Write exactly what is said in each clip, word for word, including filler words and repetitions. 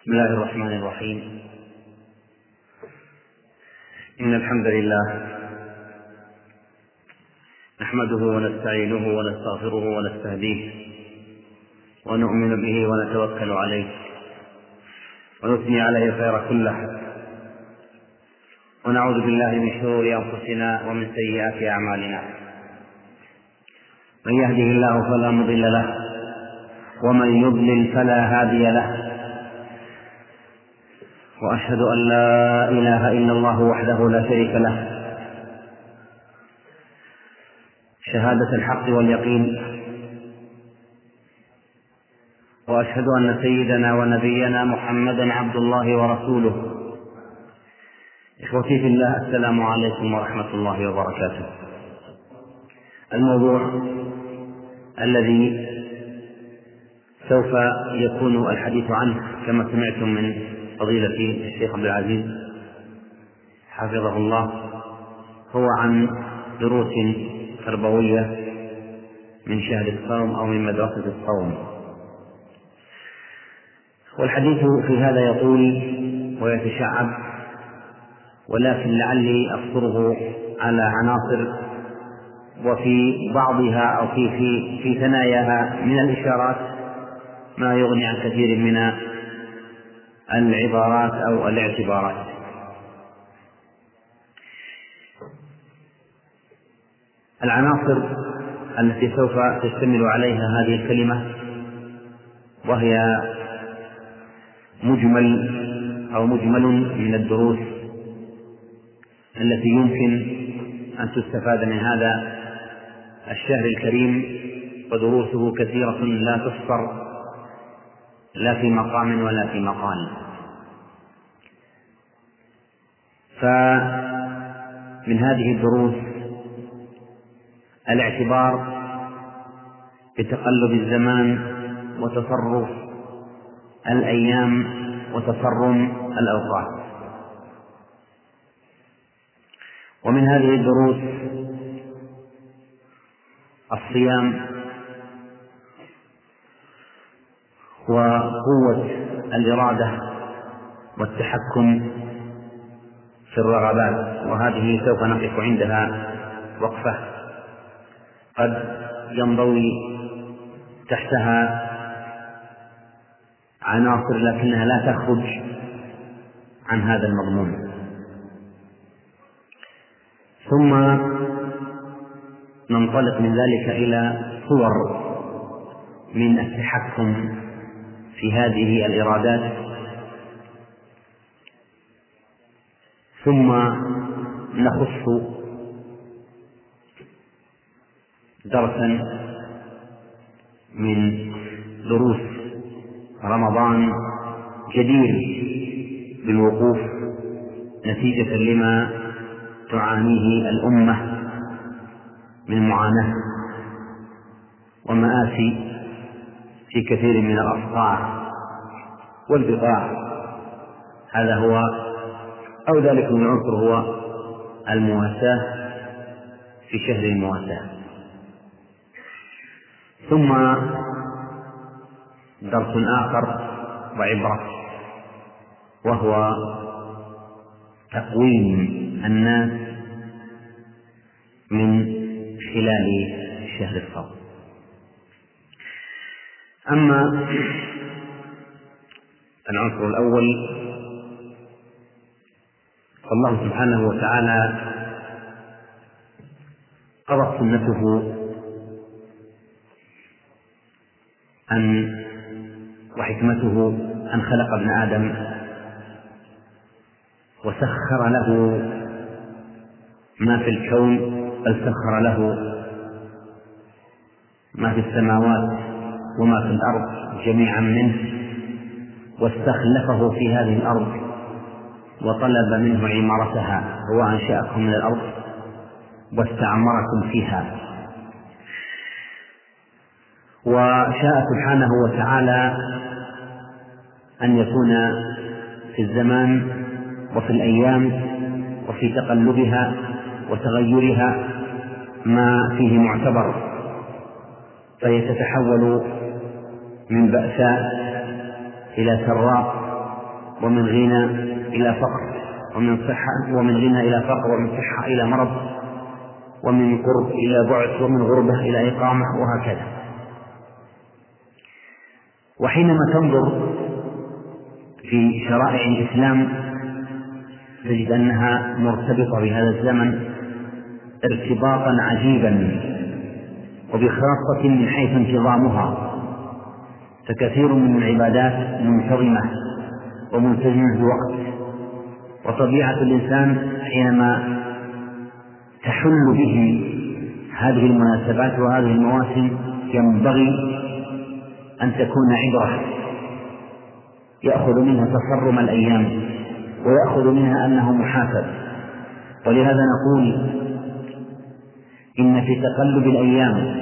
بسم الله الرحمن الرحيم. إن الحمد لله نحمده ونستعينه ونستغفره ونستهديه ونؤمن به ونتوكل عليه ونثني عليه الخير كله، ونعوذ بالله من شرور أنفسنا ومن سيئات أعمالنا. من يهده الله فلا مضل له ومن يضلل فلا هادي له، وأشهد أن لا إله إلا الله وحده لا شريك له شهادة الحق واليقين، وأشهد أن سيدنا ونبينا محمدا عبد الله ورسوله. إخوتي في الله، السلام عليكم ورحمة الله وبركاته. الموضوع الذي سوف يكون الحديث عنه كما سمعتم من فضيلة الشيخ عبد العزيز حفظه الله هو عن دروس تربوية من شهر الصوم أو من مدرسة الصوم. والحديث في هذا يطول ويتشعب، ولكن لعلي أقصره على عناصر، وفي بعضها أو في في في ثناياها من الإشارات ما يغني عن كثير من العبارات أو الاعتبارات. العناصر التي سوف تشتمل عليها هذه الكلمة، وهي مجمل أو مجمل من الدروس التي يمكن أن تستفاد من هذا الشهر الكريم، ودروسه كثيرة لا تحصر لا في مقام ولا في مقال. فمن هذه الدروس الاعتبار بتقلب الزمان وتصرف الأيام وتصرم الأوقات. ومن هذه الدروس الصيام وقوة الإرادة والتحكم في الرغبات، وهذه سوف نقف عندها وقفة قد ينضوي تحتها عناصر لكنها لا تخرج عن هذا المضمون. ثم ننطلق من ذلك إلى صور من التحكم في هذه الإرادات، ثم نخص درسا من دروس رمضان جدير بالوقوف نتيجة لما تعانيه الأمة من معاناة ومآسي في كثير من الأصقاع والبقاع. هذا هو أو ذلك من العنصر هو المواساة في شهر المواساة. ثم درس آخر وعبرة، وهو تقويم الناس من خلال شهر الصوم. أما العنصر الأول فالله سبحانه وتعالى قضت سنته أن وحكمته أن خلق ابن آدم وسخر له ما في الكون، بل سخر له ما في السماوات وما في الأرض جميعا منه، واستخلفه في هذه الأرض وطلب منه عمارتها. هو أنشأكم من الأرض واستعمركم فيها. وشاء سبحانه وتعالى أن يكون في الزمان وفي الأيام وفي تقلبها وتغيرها ما فيه معتبر، فهي تتحول من بأساء إلى سراء ومن غنى إلى فقر، ومن صحة ومن غنى إلى فقر، ومن صحة إلى مرض، ومن قرب إلى بعد، ومن غربة إلى إقامة، وهكذا. وحينما تنظر في شرائع الإسلام تجد أنها مرتبطة بهذا الزمن ارتباطا عجيبا، وبخاصة من حيث انتظامها، فكثير من العبادات منتظمة وملتزمة بوقت. وطبيعة الإنسان حينما تحل به هذه المناسبات وهذه المواسم ينبغي أن تكون عبرة، يأخذ منها تصرم الأيام، ويأخذ منها أنه محاسب. ولهذا نقول إن في تقلب الأيام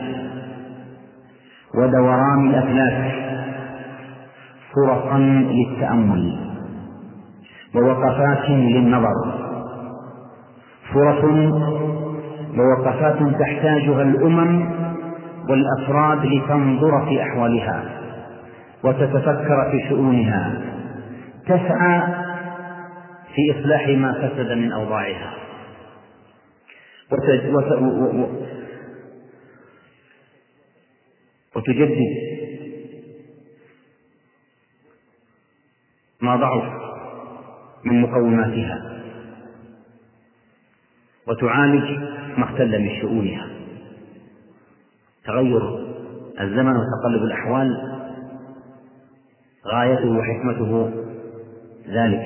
ودوران الأفلاك فرصا للتأمل ووقفات للنظر، فرص ووقفات تحتاجها الأمم والأفراد لتنظر في أحوالها وتتفكر في شؤونها، تسعى في إصلاح ما فسد من أوضاعها، وتجدد ما ضعف من مقوماتها، وتعالج ما اختل من شؤونها. تغير الزمن وتقلب الأحوال غايته وحكمته ذلك،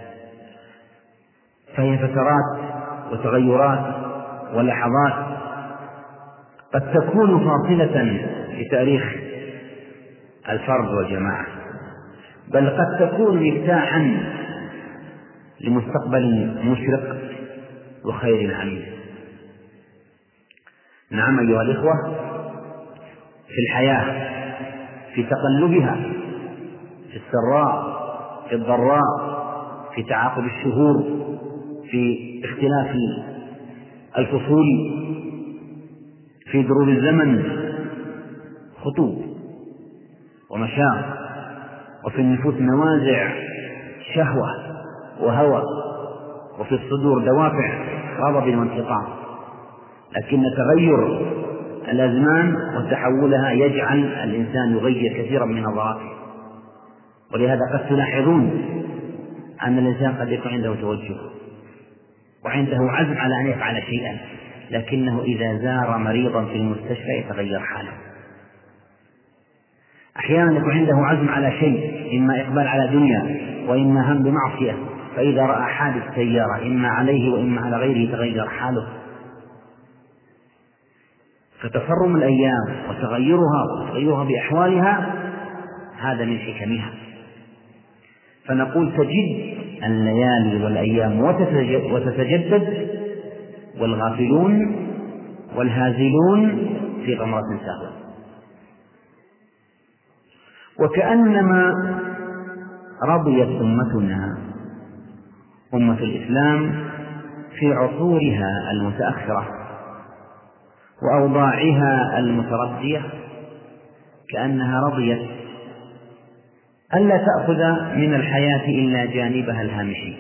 فهي فترات وتغيرات ولحظات قد تكون فاصلة في تاريخ الفرد والجماعة، بل قد تكون مفتاحا لمستقبل مشرق وخير عميد. نعم أيها الإخوة، في الحياة في تقلبها، في السراء في الضراء، في تعاقب الشهور، في اختلاف الفصول، في دروب الزمن خطوب ومشاق، وفي النفوس نوازع شهوة وهوى، وفي الصدور دوافع غضب وانتقام. لكن تغير الأزمان وتحولها يجعل الإنسان يغير كثيرا من نظراته. ولهذا قد تلاحظون أن الإنسان قد يكون عنده توجه وعنده عزم على أن يفعل شيئا، لكنه إذا زار مريضا في المستشفى يتغير حاله. أحيانا يكون عنده عزم على شيء، إما إقبال على دنيا وإما هم بمعصية، فإذا رأى حادث سيارة إما عليه وإما على غيره يتغير حاله. فتصرم الأيام وتغيرها وتغيرها بأحوالها هذا من حكمها. فنقول تجد الليالي والأيام وتتجدد، والغافلون والهازلون في غمرة ساهوة. وكأنما رضيت أمتنا أمة الإسلام في عصورها المتأخرة وأوضاعها المتردية، كأنها رضيت ألا تأخذ من الحياة إلا جانبها الهامشي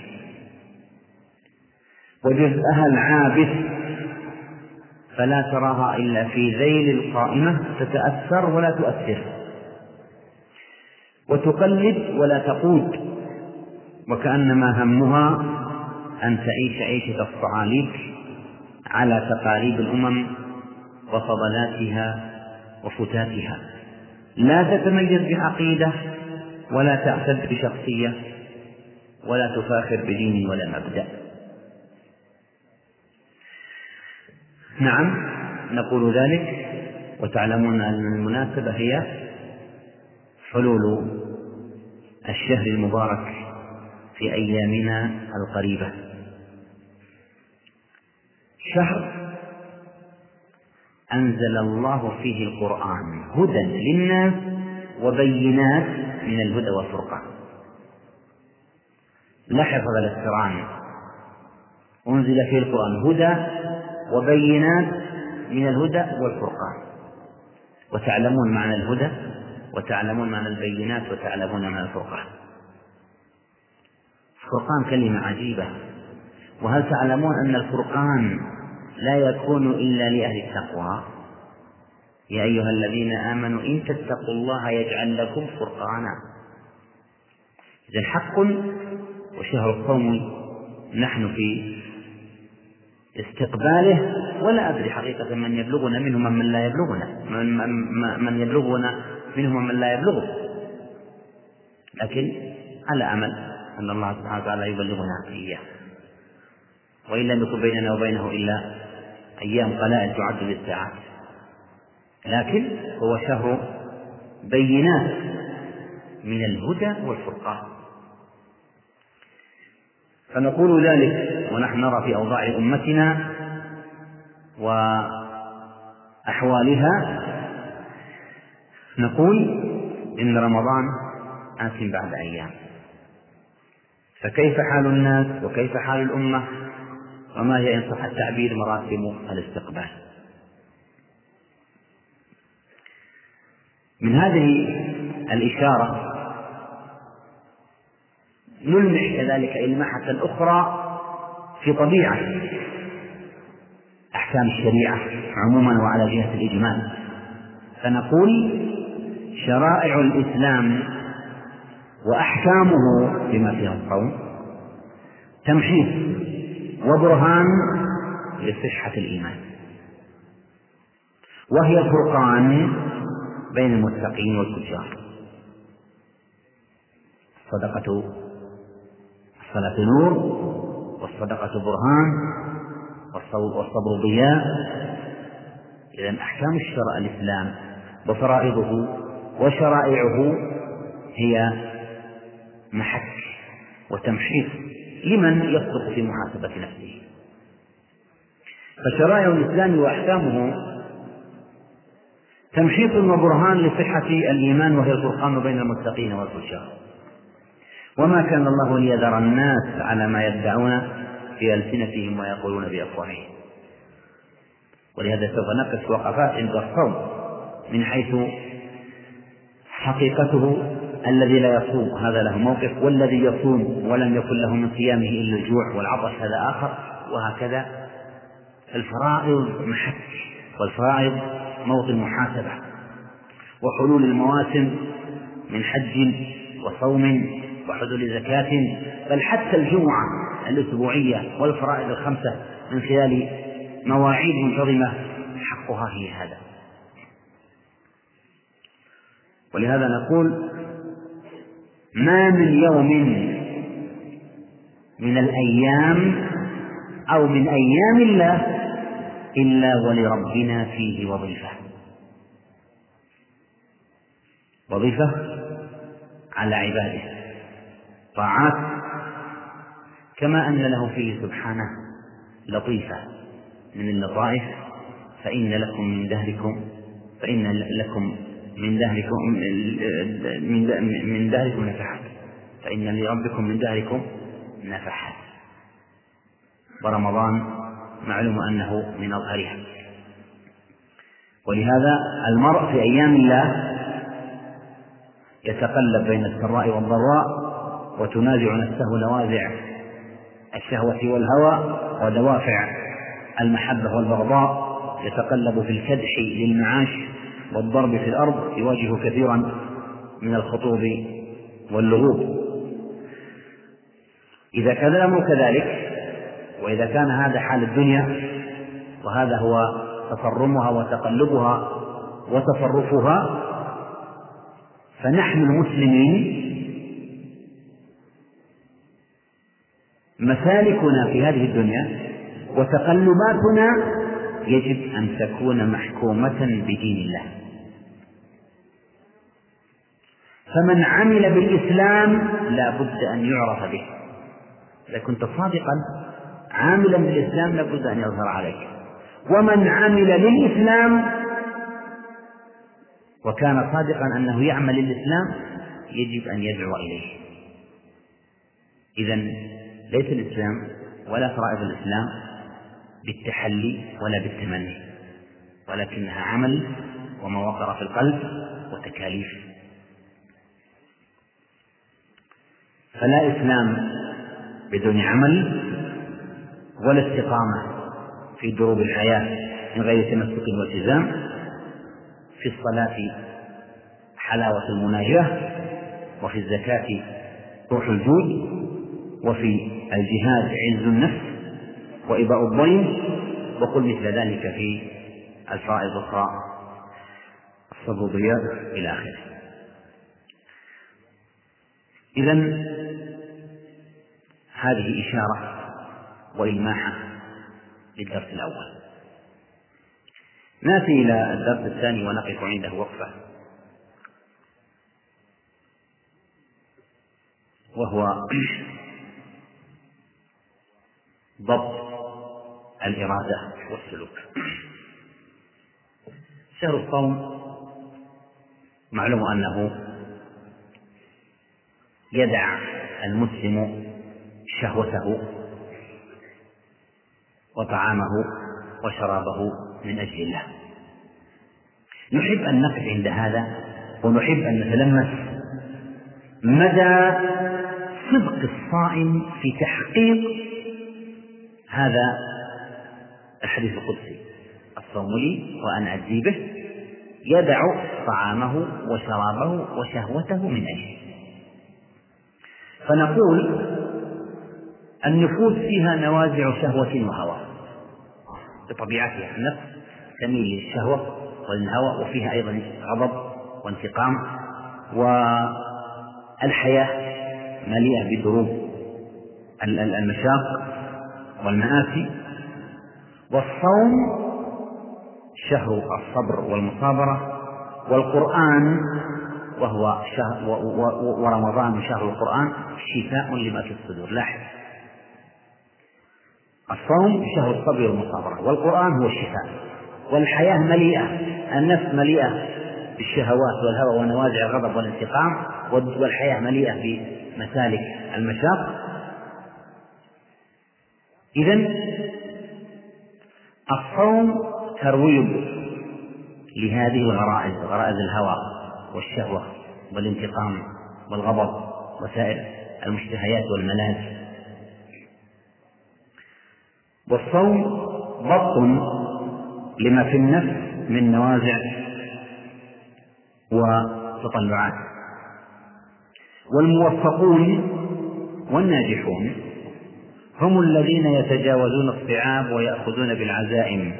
وجزءها العابث، فلا تراها إلا في ذيل القائمة، تتأثر ولا تؤثر، وتقلد ولا تقود، وكأنما همها أن تعيش عيشة الصعاليك على تقاليد الأمم وفضلاتها وفتاتها، لا تتميز بعقيدة ولا تعتد بشخصية ولا تفاخر بدين ولا مبدأ. نعم نقول ذلك، وتعلمون أن المناسبة هي حلول الشهر المبارك في أيامنا القريبة، شهر أنزل الله فيه القرآن هدى للناس وبينات من الهدى والفرقان. لاحظ هذا الاقتران، أنزل فيه القرآن هدى وبينات من الهدى والفرقان، وتعلمون معنى الهدى وتعلمون معنى البينات وتعلمون معنى الفرقان. الفرقان كلمة عجيبة. وهل تعلمون أن الفرقان لا يكون إلا لأهل التقوى؟ يا أيها الذين آمنوا إن تتقوا الله يجعل لكم فرقانا. إذن حق وشهر الصوم نحن في استقباله، ولا أدري حقيقة من يبلغنا منهم من لا يبلغنا، من, من, من يبلغنا منهم من لا يبلغه، لكن على أمل أن الله سبحانه وتعالى يبلغنا إياه، وإن لم يكن بيننا وبينه إلا أيام قلائل تعد بالساعات، لكن هو شهر بينات من الهدى والفرقان. فنقول ذلك ونحن نرى في أوضاع أمتنا وأحوالها، نقول إن رمضان آت بعد أيام، فكيف حال الناس وكيف حال الأمة، وما هي إن صح التعبير مراسم الاستقبال؟ من هذه الإشارة نلمح كذلك إلماحة أخرى في طبيعة أحكام الشريعة عموما وعلى جهة الإجمال، فنقول شرائع الإسلام وأحكامه بما فيها الصوم تمحيص وبرهان لصحة الإيمان، وهي فرقان بين المتقين والفجار. الصدقة الصلاة نور، والصدقة برهان، والصبر ضياء. إذن أحكام الشرع الإسلام وفرائضه وشرائعه هي محك وتمحيص لمن يصدق في محاسبة نفسه. فشرائع الإسلام وأحكامه تمحيص وبرهان لصحة الإيمان، وهي الفرقان بين المتقين والفجار. وما كان الله ليذر الناس على ما يدعون في ألسنتهم ويقولون بأفواههم. ولهذا سوف نقف وقفات عند الصوم من حيث حقيقته. الذي لا يصوم هذا له موقف، والذي يصوم ولم يكن له من صيامه إلا الجوع والعطش هذا آخر، وهكذا. الفرائض محك، والفرائض موطن محاسبة، وحلول المواسم من حج وصوم وحلول زكاة، بل حتى الجمعة الأسبوعية والفرائض الخمسة من خلال مواعيد منتظمة حقها هي هذا. ولهذا نقول ما من يوم من الأيام أو من أيام الله إلا ولربنا فيه وظيفة، وظيفة على عباده، طاعات، كما أن له فيه سبحانه لطيفة من اللطائف. فإن لكم من دهركم فإن لكم من دهركم من دهركم نفحات، فإن لربكم من دهركم نفحات. ورمضان معلوم أنه من أظهرها. ولهذا المرء في أيام الله يتقلب بين السراء والضراء، وتنازع نفسه نوازع الشهوة والهوى ودوافع المحبة والبغضاء، يتقلب في الكدح للمعاش والضرب في الأرض، يواجه كثيرا من الخطوب واللغوب. إذا كان الأمر كذلك، وإذا كان هذا حال الدنيا وهذا هو تصرمها وتقلبها وتصرفها، فنحن المسلمين مسالكنا في هذه الدنيا وتقلباتنا يجب أن تكون محكومة بدين الله. فمن عمل بالإسلام لا بد أن يعرف به. إذا كنت صادقا عاملا بالإسلام لا بد أن يظهر عليك. ومن عمل للإسلام وكان صادقا أنه يعمل للإسلام يجب أن يدعو إليه. إذن ليس الإسلام ولا فرائض الإسلام بالتحلي ولا بالتمني، ولكنها عمل وما وقر في القلب وتكاليف. فلا إسلام بدون عمل، ولا استقامة في دروب الحياة من غير تمسك والتزام. في الصلاة حلاوة المناجاة، وفي الزكاة روح الجود، وفي الجهاد عز النفس وإباء الضيم، وقل مثل ذلك في الفرائض الأخرى الصبوبيات إلى آخره. إذن هذه إشارة وإلماحة للدرس الأول. نأتي إلى الدرس الثاني ونقف عنده وقفة، وهو ضبط الإرادة والسلوك. شهر الصوم معلوم أنه يدع المسلم شهوته وطعامه وشرابه من أجل الله. نحب أن نقف عند هذا، ونحب أن نتلمس مدى صدق الصائم في تحقيق هذا الحديث القدسي: الصوم لي وأنا أجزي به، يدع طعامه وشرابه وشهوته من أجله. فنقول النفوس فيها نوازع شهوة وهوى بطبيعتها، النفس تميل للشهوة والهوى، وفيها أيضا غضب وانتقام، والحياة مليئة بدروب المشاق والمآسي. والصوم شهر الصبر والمصابرة، والقرآن وهو شهر ورمضان شهر القرآن شفاء لما في الصدور. لاحظ، الصوم شهر الصبر والمصابرة، والقرآن هو الشفاء. والحياة مليئة، النفس مليئة بالشهوات والهوى ونوازع الغضب والانتقام، والحياة مليئة بمسالك المشاق. إذن الصوم ترويض لهذه الغرائز، غرائز الهوى والشهوة والانتقام والغضب وسائر المشتهيات والملاذ. والصوم ضبط لما في النفس من نوازع وتطلعات. والموفقون والناجحون هم الذين يتجاوزون الصعاب ويأخذون بالعزائم،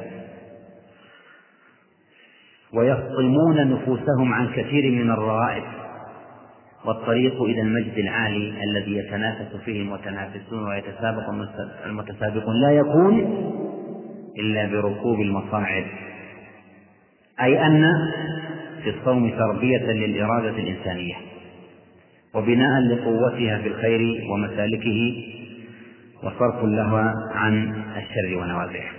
ويفطمون نفوسهم عن كثير من الرغائب، والطريق إلى المجد العالي الذي يتنافس فيه المتنافسون ويتسابق المتسابقون لا يكون إلا بركوب المصاعب. أي أن في الصوم تربية للإرادة الإنسانية، وبناء لقوتها في الخير ومسالكه، وصرف لها عن الشر ونوازعه.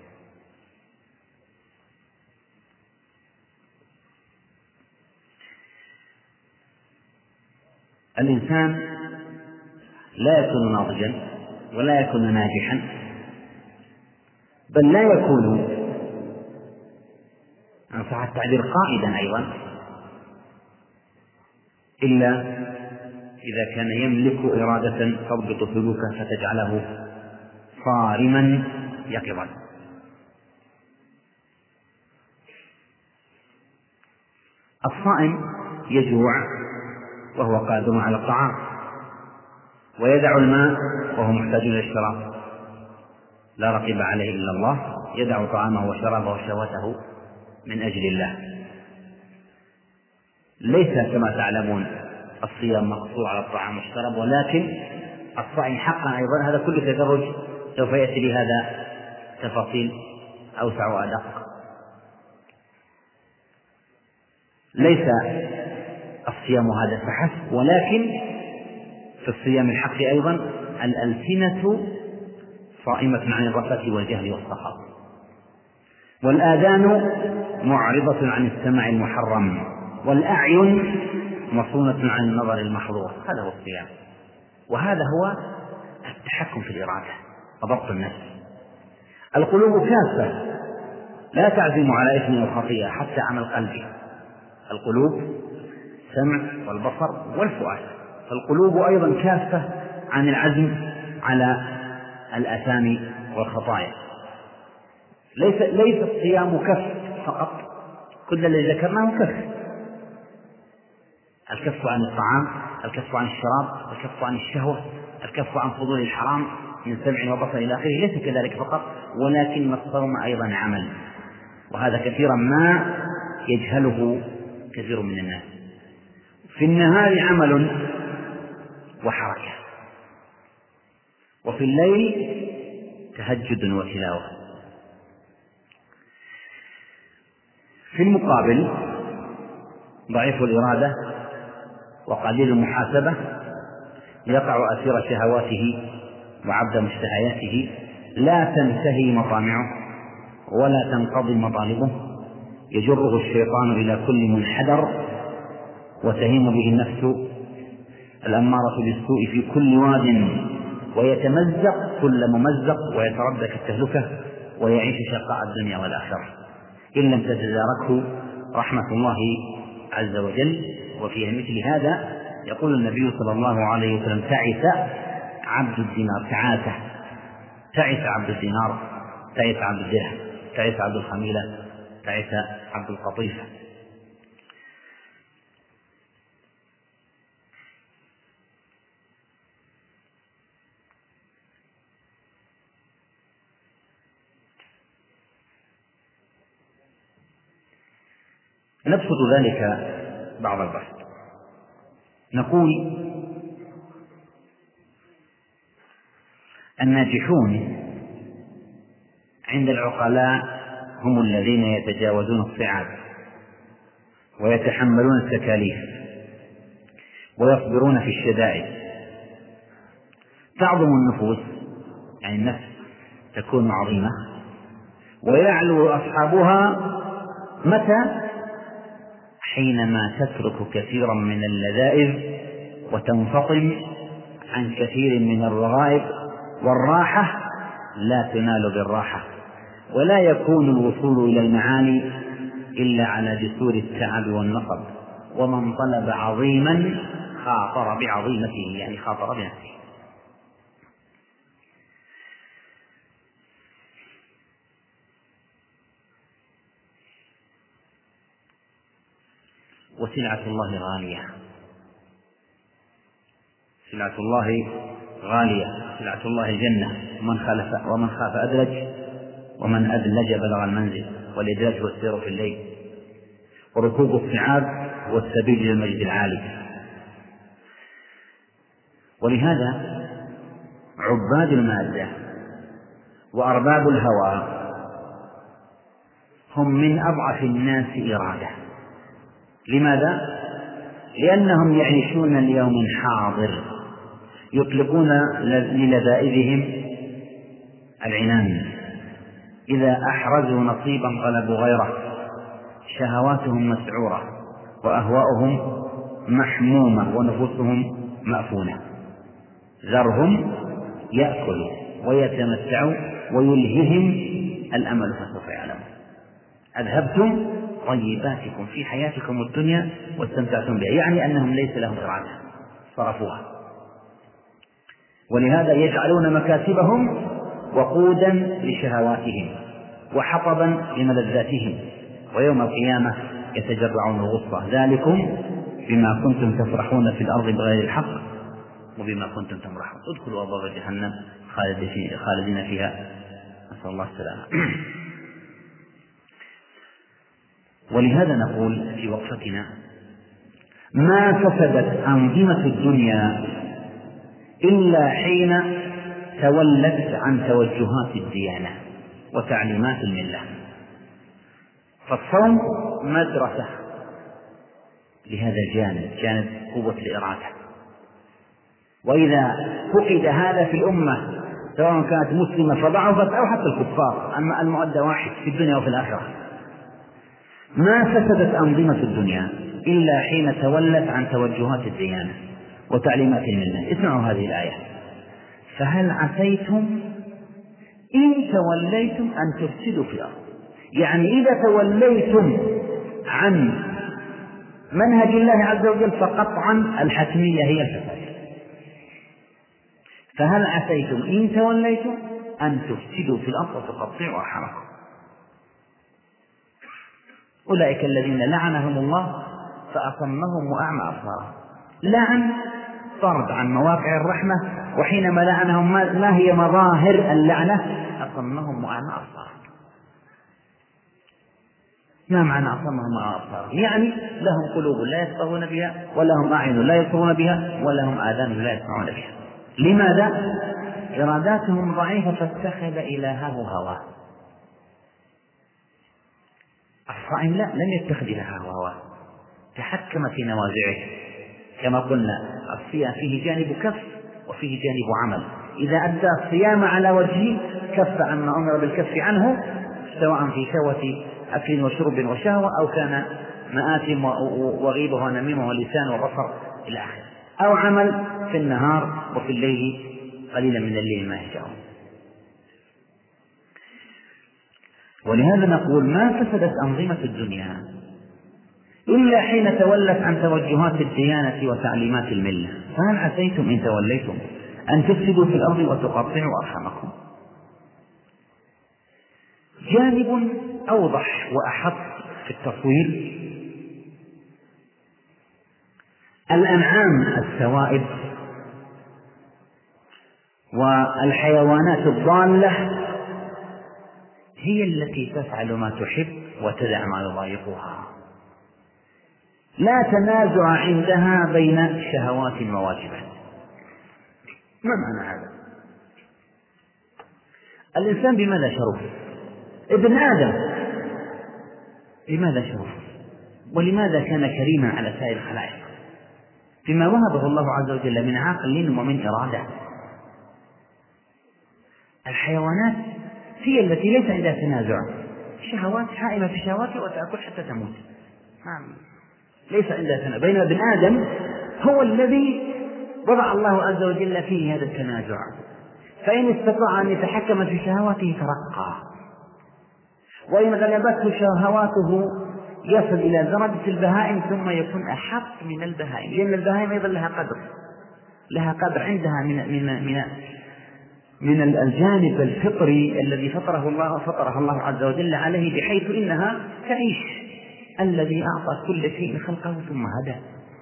الإنسان لا يكون ناضجا ولا يكون ناجحا، بل لا يكون إن صح التعبير قائدا أيضا، إلا إذا كان يملك إرادة تضبط سلوكه فتجعله صارما يقظا. الصائم يجوع وهو قادر على الطعام، ويدع الماء وهو محتاج إلى الشراب، لا رقيب عليه إلا الله، يدع طعامه وشرابه وشهوته من أجل الله. ليس كما تعلمون الصيام مقصور على الطعام والشراب، ولكن الصائم حقا أيضا هذا كل تدرج سوف يأتي لهذا تفاصيل أوسع وأدق. ليس الصيام هذا فحسب، ولكن في الصيام الحق أيضا الألسنة صائمة عن الرفث والجهل والصخب، والآذان معرضة عن السمع المحرم، والأعين مصونة عن النظر المحظور. هذا هو الصيام، وهذا هو التحكم في الإرادة وضبط النفس. القلوب كافة لا تعزم على إثم أو خطيئة حتى عمل قلبي. القلوب سمع والبصر والفؤاد، فالقلوب أيضا كافة عن العزم على الآثام والخطايا. ليس ليس الصيام كف فقط، كل الذي ذكرناه كف: الكف عن الطعام، الكف عن الشراب، الكف عن الشهوة، الكف عن فضول الحرام من سمع وبصر إلى آخره. ليس كذلك فقط، ولكن الصوم أيضا عمل، وهذا كثيرا ما يجهله كثير من الناس. في النهار عمل وحركة، وفي الليل تهجد وتلاوة. في المقابل ضعيف الإرادة وقليل المحاسبة يقع أسير شهواته وعبد مشتهياته، لا تنتهي مطامعه ولا تنقضي مطالبه، يجره الشيطان إلى كل منحدر، وتهيم به النفس الأمارة بالسوء في كل واد، ويتمزق كل ممزق، ويتردك التهلكة، ويعيش شقاء الدنيا والآخرة إن لم تتداركه رحمة الله عز وجل. وفي مثل هذا يقول النبي صلى الله عليه وسلم: تعس عبد الدينار، تعاسه، تعس عبد الدينار، تعس عبد الدرهم، تعس عبد الخميلة، تعس عبد القطيفة. نبسط ذلك بعض البسط، نقول: الناجحون عند العقلاء هم الذين يتجاوزون الصعاب ويتحملون التكاليف ويصبرون في الشدائد. تعظم النفوس، يعني النفس تكون عظيمة، ويعلو أصحابها متى؟ حينما تترك كثيرا من اللذائذ وتنفطم عن كثير من الرغائب. والراحة لا تنال بالراحة، ولا يكون الوصول إلى المعاني إلا على جسور التعب والنصب. ومن طلب عظيما خاطر بعظيمته، يعني خاطر بنفسه. وسلعة الله غالية، سلعة الله غالية، سلعة الله الجنة. ومن خالف ومن خاف أدلج، ومن أدلج بلغ المنزل. والإدلاج هو السير في الليل، وركوب الصعاب هو السبيل إلى المجد العالي. ولهذا عباد المادة وأرباب الهوى هم من أضعف الناس إرادة. لماذا؟ لأنهم يعيشون اليوم حاضر، يطلقون للذائذهم العنان، إذا أحرزوا نصيبا طلبوا غيره، شهواتهم مسعورة وأهواؤهم محمومة ونفوسهم مأفونة. ذرهم يأكلوا ويتمتعوا ويلههم الأمل فسوف يعلمون. أذهبتم طيباتكم في حياتكم الدنيا واستمتعتم بها، يعني أنهم ليس لهم إرادة، صرفوها. ولهذا يجعلون مكاسبهم وقودا لشهواتهم وحطبا لملذاتهم، ويوم القيامة يتجرعون الغصة. ذلكم بما كنتم تفرحون في الأرض بغير الحق وبما كنتم تمرحون. ادخلوا أبواب جهنم خالدين فيها، نسأل الله السلامة. ولهذا نقول في وقفتنا: ما فسدت أنظمة الدنيا إلا حين تولت عن توجهات الديانة وتعليمات الملة. فالصوم مدرسة لهذا الجانب، جانب قوة الإرادة. وإذا فقد هذا في الأمة سواء كانت مسلمة فضعفت أو حتى الكفار، أما المؤدى واحد في الدنيا وفي الآخرة. ما فسدت أنظمة الدنيا إلا حين تولت عن توجهات الديانة وتعليمات الملة. اسمعوا هذه الآية: فهل عسيتم إن توليتم أن تفسدوا في الأرض. يعني إذا توليتم عن منهج الله عز وجل فقطعا الحتمية هي الفساد. فهل عسيتم إن توليتم أن تفسدوا في الأرض وتقطعوا أرحامكم. أولئك الذين لعنهم الله فأصمهم وأعمى أبصارهم. لعن طرد عن مواقع الرحمة، وحينما لعنهم ما هي مظاهر اللعنة؟ أصمهم وأعمى أبصارهم. ما معنى أصمهم وأعمى أبصارهم؟ يعني لهم قلوب لا يفقهون بها، ولهم أعين لا يبصرون بها، ولهم آذان لا يسمعون بها. لماذا؟ إراداتهم ضعيفة فاتخذ إلهه هواه. الصائم لا، لم يتخذ إلهه هواه، تحكم في نوازعه. كما قلنا الصيام فيه جانب كف وفيه جانب عمل. إذا أدى الصيام على وجهه كف عما أمر بالكف عنه، سواء في شهوة أكل وشرب وشهوة، أو كان مآثم وغيبة ونميمة ولسان وبصر إلى آخره، أو عمل في النهار وفي الليل قليلا من الليل ما يهجعون. ولهذا نقول ما فسدت أنظمة الدنيا إلا حين تولت عن توجهات الديانة وتعليمات الملة. فهل عسيتم إن توليتم أن تفسدوا في الأرض وتقطعوا أرحامكم. جانب أوضح وأحط في التصوير: الأنعام السوائب والحيوانات الضالة هي التي تفعل ما تحب وتدع ما يضايقها، لا تنازع عندها بين شهوات وواجبات. ما معنى هذا؟ الإنسان بماذا شرف؟ ابن آدم بماذا شرف؟ ولماذا كان كريما على سائر الخلائق؟ بما وهبه الله عز وجل من عقل ومن إرادة. الحيوانات هي التي ليس عندها تنازع، شهوات حائمة في شهواتها وتأكل حتى تموت، ليس عندها تنازع. بينما ابن آدم هو الذي وضع الله عز وجل فيه هذا التنازع، فإن استطاع أن يتحكم في شهواته ترقى، وإن غلبته شهواته يصل إلى درجة البهائم ثم يكون أحق من البهائم، لأن البهائم أيضا لها قدر، لها قدر عندها من من من من الجانب الفطري الذي فطره الله فطرها الله عز وجل عليه، بحيث إنها تعيش. الذي أعطى كل شيء خلقه ثم هدى.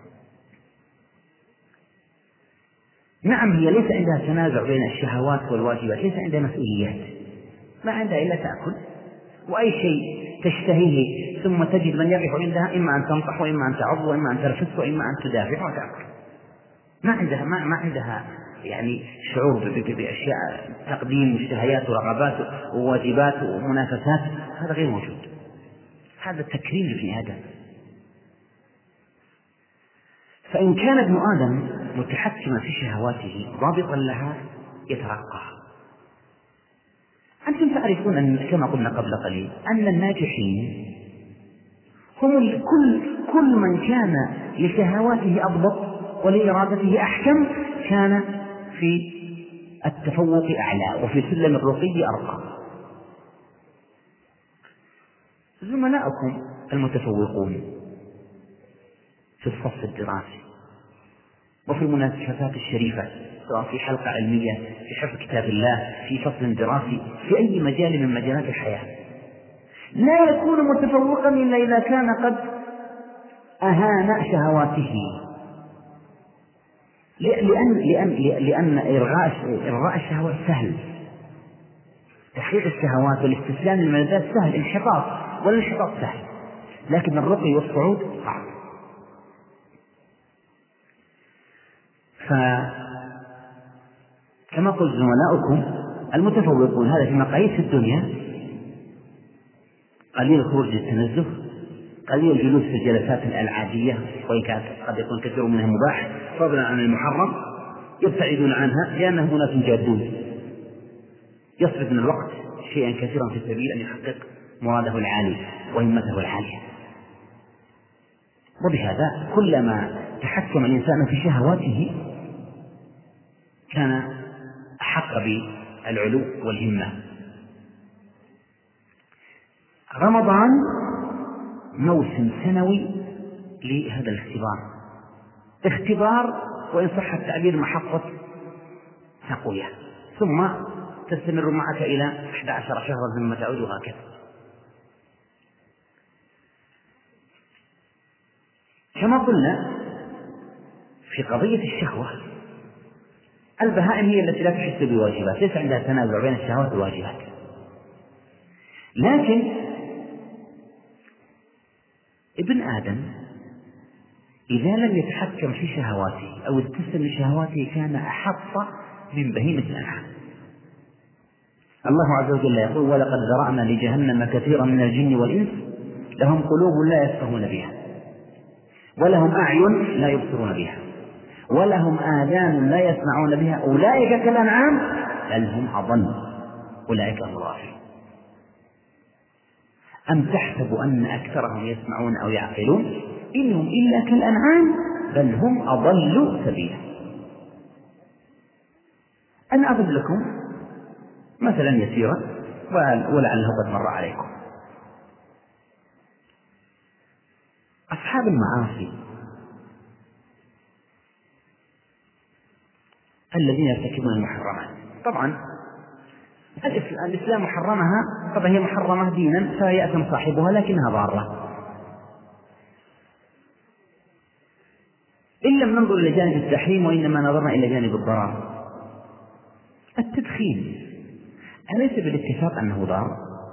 نعم، هي ليس عندها تنازع بين الشهوات والواجبات، ليس عندها مسؤوليات، ما عندها إلا تأكل، وأي شيء تشتهيه ثم تجد من يقف عندها، إما أن تنطح وإما أن تعض وإما أن ترفس وإما أن تدافع وتأكل. ما عندها ما, ما عندها يعني شعور بأشياء تقديم مشتهيات ورغبات وواجبات ومنافسات، هذا غير موجود. هذا تكريم لابن آدم. فإن كان ابن آدم متحكما في شهواته ضابطا لها يترقى. أنتم تعرفون أن كما قلنا قبل قليل أن الناجحين هم كل كل من كان لشهواته أضبط ولإرادته أحكم كان في التفوق أعلى وفي سلم الرقي أرقى. زملائكم المتفوقون في الصف الدراسي وفي المنافسات الشريفة، سواء في حلقة علمية، في حفظ كتاب الله، في فصل دراسي، في أي مجال من مجالات الحياة، لا يكون متفوقا إلا إذا كان قد أهان شهواته، لأن, لأن, لأن إرغاء إرغاء الشهوات سهل، تحقيق الشهوات والاستسلام للملذات سهل، انحطاط والانحطاط سهل، لكن الرقي والصعود صعب. فكما قلت زملائكم المتفوقون هذا في مقاييس الدنيا قليل الخروج للتنزه، قليل الجلوس في الجلسات الألعابية وإن كانت قد يكون كثير منها مباح فضلا عن المحرم، يبتعدون عنها لأنهم ناس جادون، يصرف من الوقت شيئا كثيرا في سبيل أن يحقق مراده العالي وهمته العالية. وبهذا كلما تحكم الإنسان في شهواته كان أحق بالعلو والهمة. رمضان موسم سنوي لهذا الاختبار، اختبار وإن صح التعبير محطة تقوية، ثم تستمر معك إلى أحد عشر شهرا ثم تعود هكذا. كما قلنا في قضية الشهوة، البهائم هي التي لا تحس بواجبات، ليس عندها تنازع بين الشهوات والواجبات، لكن ابن آدم إذا لم يتحكم في شهواته أو استسلم لشهواته كان أحط من بهيمة الأنعام. الله عز وجل يقول: ولقد ذرأنا لجهنم كثيرا من الجن والإنس لهم قلوب لا يفقهون بها ولهم أعين لا يبصرون بها ولهم آذان لا يسمعون بها أولئك كالأنعام بل هم أضل أولئك هم الغافلون. أم تحسب أن أكثرهم يسمعون أو يعقلون إنهم إلا كالأنعام بل هم أضل سبيلا. أنا أضرب لكم مثلا يسيرا ولعله قد مر عليكم. أصحاب المعاصي الذين يرتكبون المحرمات، طبعا الإسلام محرمها، طبعا هي محرمة دينا فيأثم صاحبها لكنها ضارة. إن لم ننظر إلى جانب التحريم وإنما نظرنا إلى جانب الضرر. التدخين أليس بالاتفاق أنه ضار؟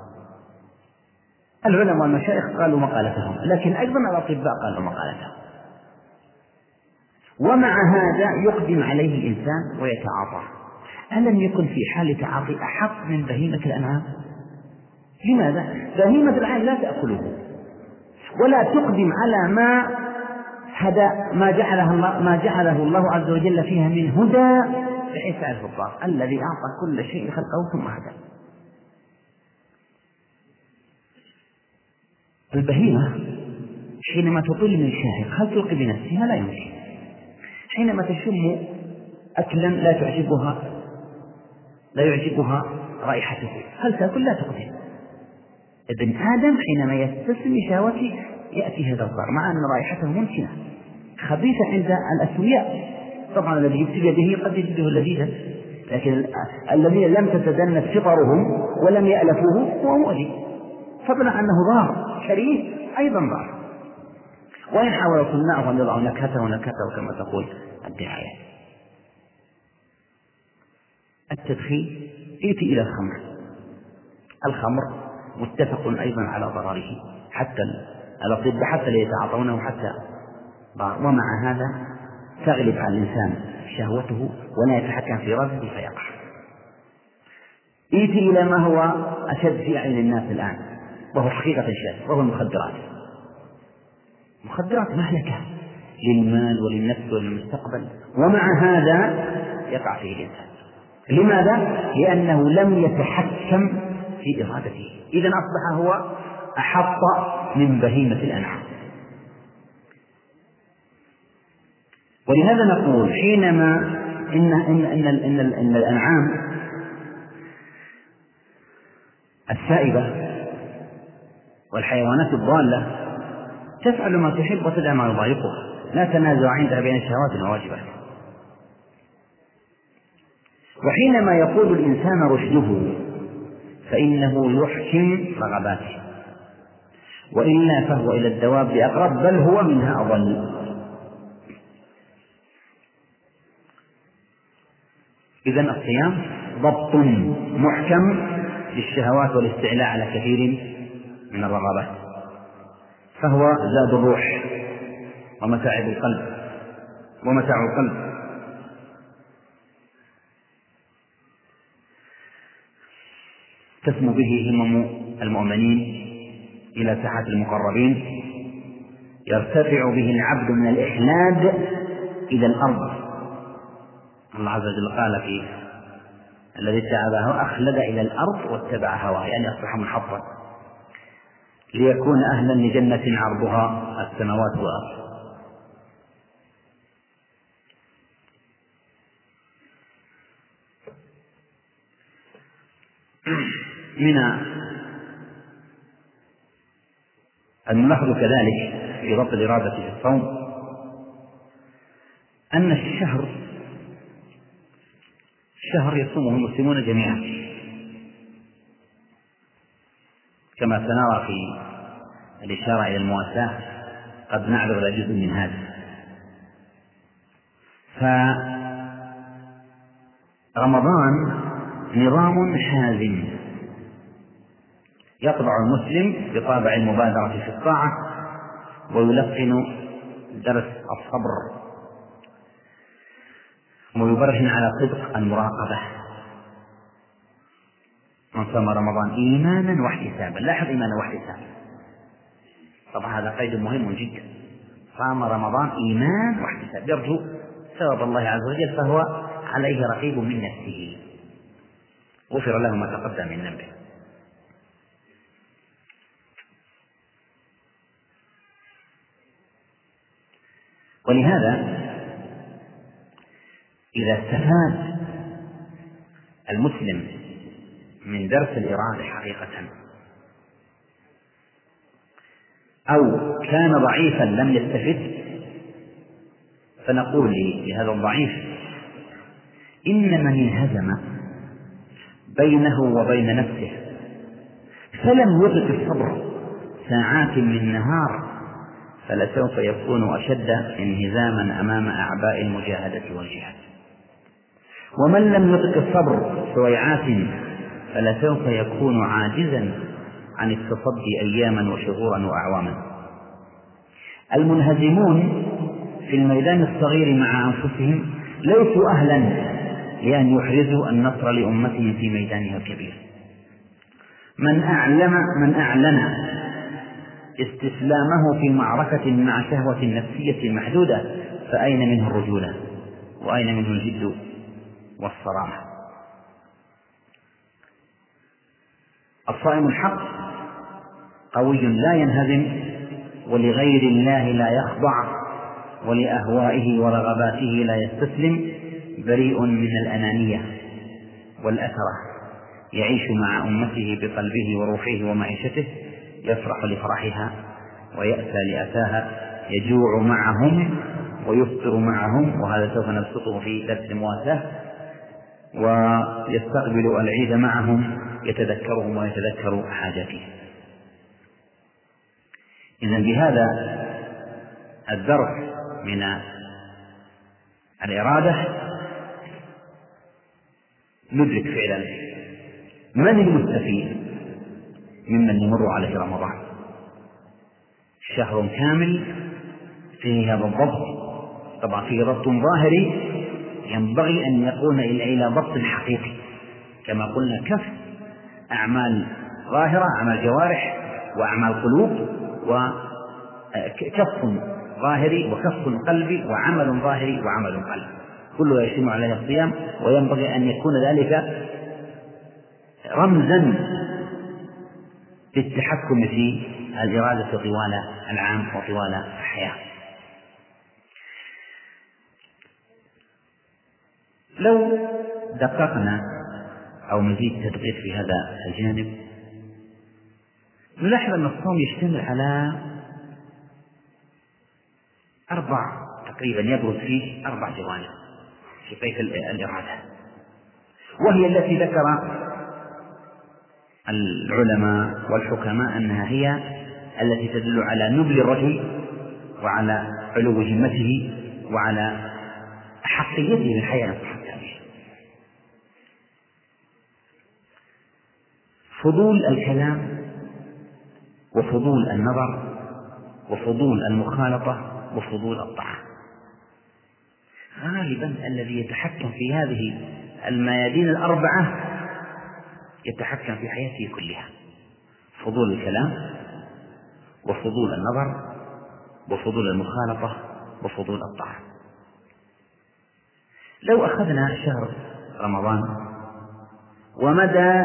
العلماء والمشايخ قالوا مقالتهم، لكن أيضا الأطباء قالوا مقالتهم، ومع هذا يقدم عليه الإنسان ويتعاطى. ألم يكن في حال تعاطي أحق من بهيمة الأنعام؟ لماذا؟ بهيمة الأنعام لا تأكله ولا تقدم على ما هدى ما جعله الله, ما جعله الله عز وجل فيها من هدى بحيث يعرف الضار الذي أعطى كل شيء خلقه ثم هدى. البهيمة حينما تطل من شاهق هل تلقي بنفسها؟ لا يمكن. حينما تشم أكلا لا تعجبها لا يعجبها رائحته هل تأكل؟ لا تقدم. ابن آدم حينما يستسلم لشهوته يأتي هذا الضار مع أن رائحته ممكنة خبيثة عند الأسوياء. طبعا الذي يبتلي به قد يجده لذيذا، لكن الذين لم تتدنس فطرهم ولم يألفوه هو مؤذي، فضلا أنه ضار كريه أيضا ضار. وإن حاول صناعه أن يضعوا نكهته ونكهته كما تقول الدعاية. التدخين يأتي إلى الخمر. الخمر متفق أيضا على ضرره، حتى الأطباء حتى لا يتعاطونه حتى ضار، ومع هذا تغلب على الإنسان شهوته ولا يتحكم في رأسه فيقع. يأتي إلى ما هو أشد في أعين الناس الآن وهو حقيقة شاذ، وهو المخدرات. مخدرات مهلكة للمال وللنفس وللمستقبل، ومع هذا يقع فيه الإنسان. لماذا؟ لأنه لم يتحكم في إرادته، إذن أصبح هو أحط من بهيمة الأنعام. ولهذا نقول حينما إن, إن, إن, إن, إن الأنعام السائبة والحيوانات الضالة تفعل ما تحب وتدع ما يضايقها، لا تنازع عندها بين الشهوات والواجبات. وحينما يقول الإنسان رشده فإنه يحكم رغباته، وإلا فهو إلى الدواب أقرب بل هو منها أضل. إذن الصيام ضبط محكم للشهوات والاستعلاء على كثير من الرغبات، فهو زاد الروح ومتاعب القلب ومتاع القلب. تسمو به همم المؤمنين إلى ساحات المقربين، يرتفع به العبد من الإحلاد إلى الأرض. الله عز وجل قال فيه: الذي اتبع هواه أخلد إلى الأرض واتبع هواه، يعني أصبح منحطا ليكون أهلا لجنة عرضها السماوات والأرض. من الملاحظ كذلك في ضبط الإرادة في الصوم أن الشهر شهر يصومه المسلمون جميعا، كما سنرى في الإشارة إلى المواساة قد نعرض إلى جزء من هذا. فرمضان نظام حازم يطبع المسلم بطابع المبادرة في الطاعة، ويلقن درس الصبر، ويبرهن على صدق المراقبة. من صام رمضان إيمانا واحتسابا، لاحظ إيمانا واحتسابا، طبعا هذا قيد مهم جدا. صام رمضان إيمان واحتساب، يرجو ثواب الله عز وجل، فهو عليه رقيب من نفسه، غفر له ما تقدم من ذنبه. ولهذا إذا استفاد المسلم من درس الإرادة حقيقة، أو كان ضعيفا لم يستفد، فنقول لهذا الضعيف: إن من انهزم بينه وبين نفسه فلم يطق الصبر ساعات من نهار، فلسوف يكون أشد انهزاما أمام أعباء المجاهدة والجهاد. ومن لم يطق الصبر سويعات فلسوف يكون عاجزا عن التصدي أياما وشهورا وأعواما. المنهزمون في الميدان الصغير مع أنفسهم ليسوا أهلا لأن يحرزوا النصر لأمتهم في ميدانها الكبير. من أعلم من أعلن استسلامه في معركة مع شهوة نفسية محدودة فأين منه الرجولة، وأين منه الجد والصرامة؟ الصائم الحق قوي لا ينهزم، ولغير الله لا يخضع، ولأهوائه ورغباته لا يستسلم، بريء من الأنانية والأثرة، يعيش مع أمته بقلبه وروحه ومعيشته، يفرح لفرحها ويأسى لأساها، يجوع معهم ويفطر معهم، وهذا سوف نبسطه في درس المواساة، ويستقبل العيد معهم، يتذكرهم ويتذكر حاجاتهم. إذن بهذا الدرس من الإرادة ندرك فعلا من المستفيد ممن يمر عليه رمضان. شهر كامل فيه هذا الضبط، طبعا فيه ضبط ظاهري ينبغي أن يكون إلى ضبط حقيقي، كما قلنا كف أعمال ظاهرة، أعمال جوارح وأعمال قلوب، وكف ظاهري وكف قلبي وعمل ظاهري وعمل قلبي، كله يجتمع عليه الصيام، وينبغي أن يكون ذلك رمزا للتحكم في الإرادة طوال العام وطوال الحياة. لو دققنا أو مزيد تدقيق في هذا الجانب نلاحظ أن الصوم يشتمل على أربع تقريبا يبرز فيه أربع جوانب في قيد الإرادة، وهي التي ذكر العلماء والحكماء أنها هي التي تدل على نبل الرجل وعلى علو همته وعلى أحقيته للحياة الصحية. فضول الكلام وفضول النظر وفضول المخالطة وفضول الطعام، غالبا الذي يتحكم في هذه الميادين الأربعة يتحكم في حياته كلها: فضول الكلام وفضول النظر وفضول المخالطة وفضول الطعام. لو أخذنا شهر رمضان ومدى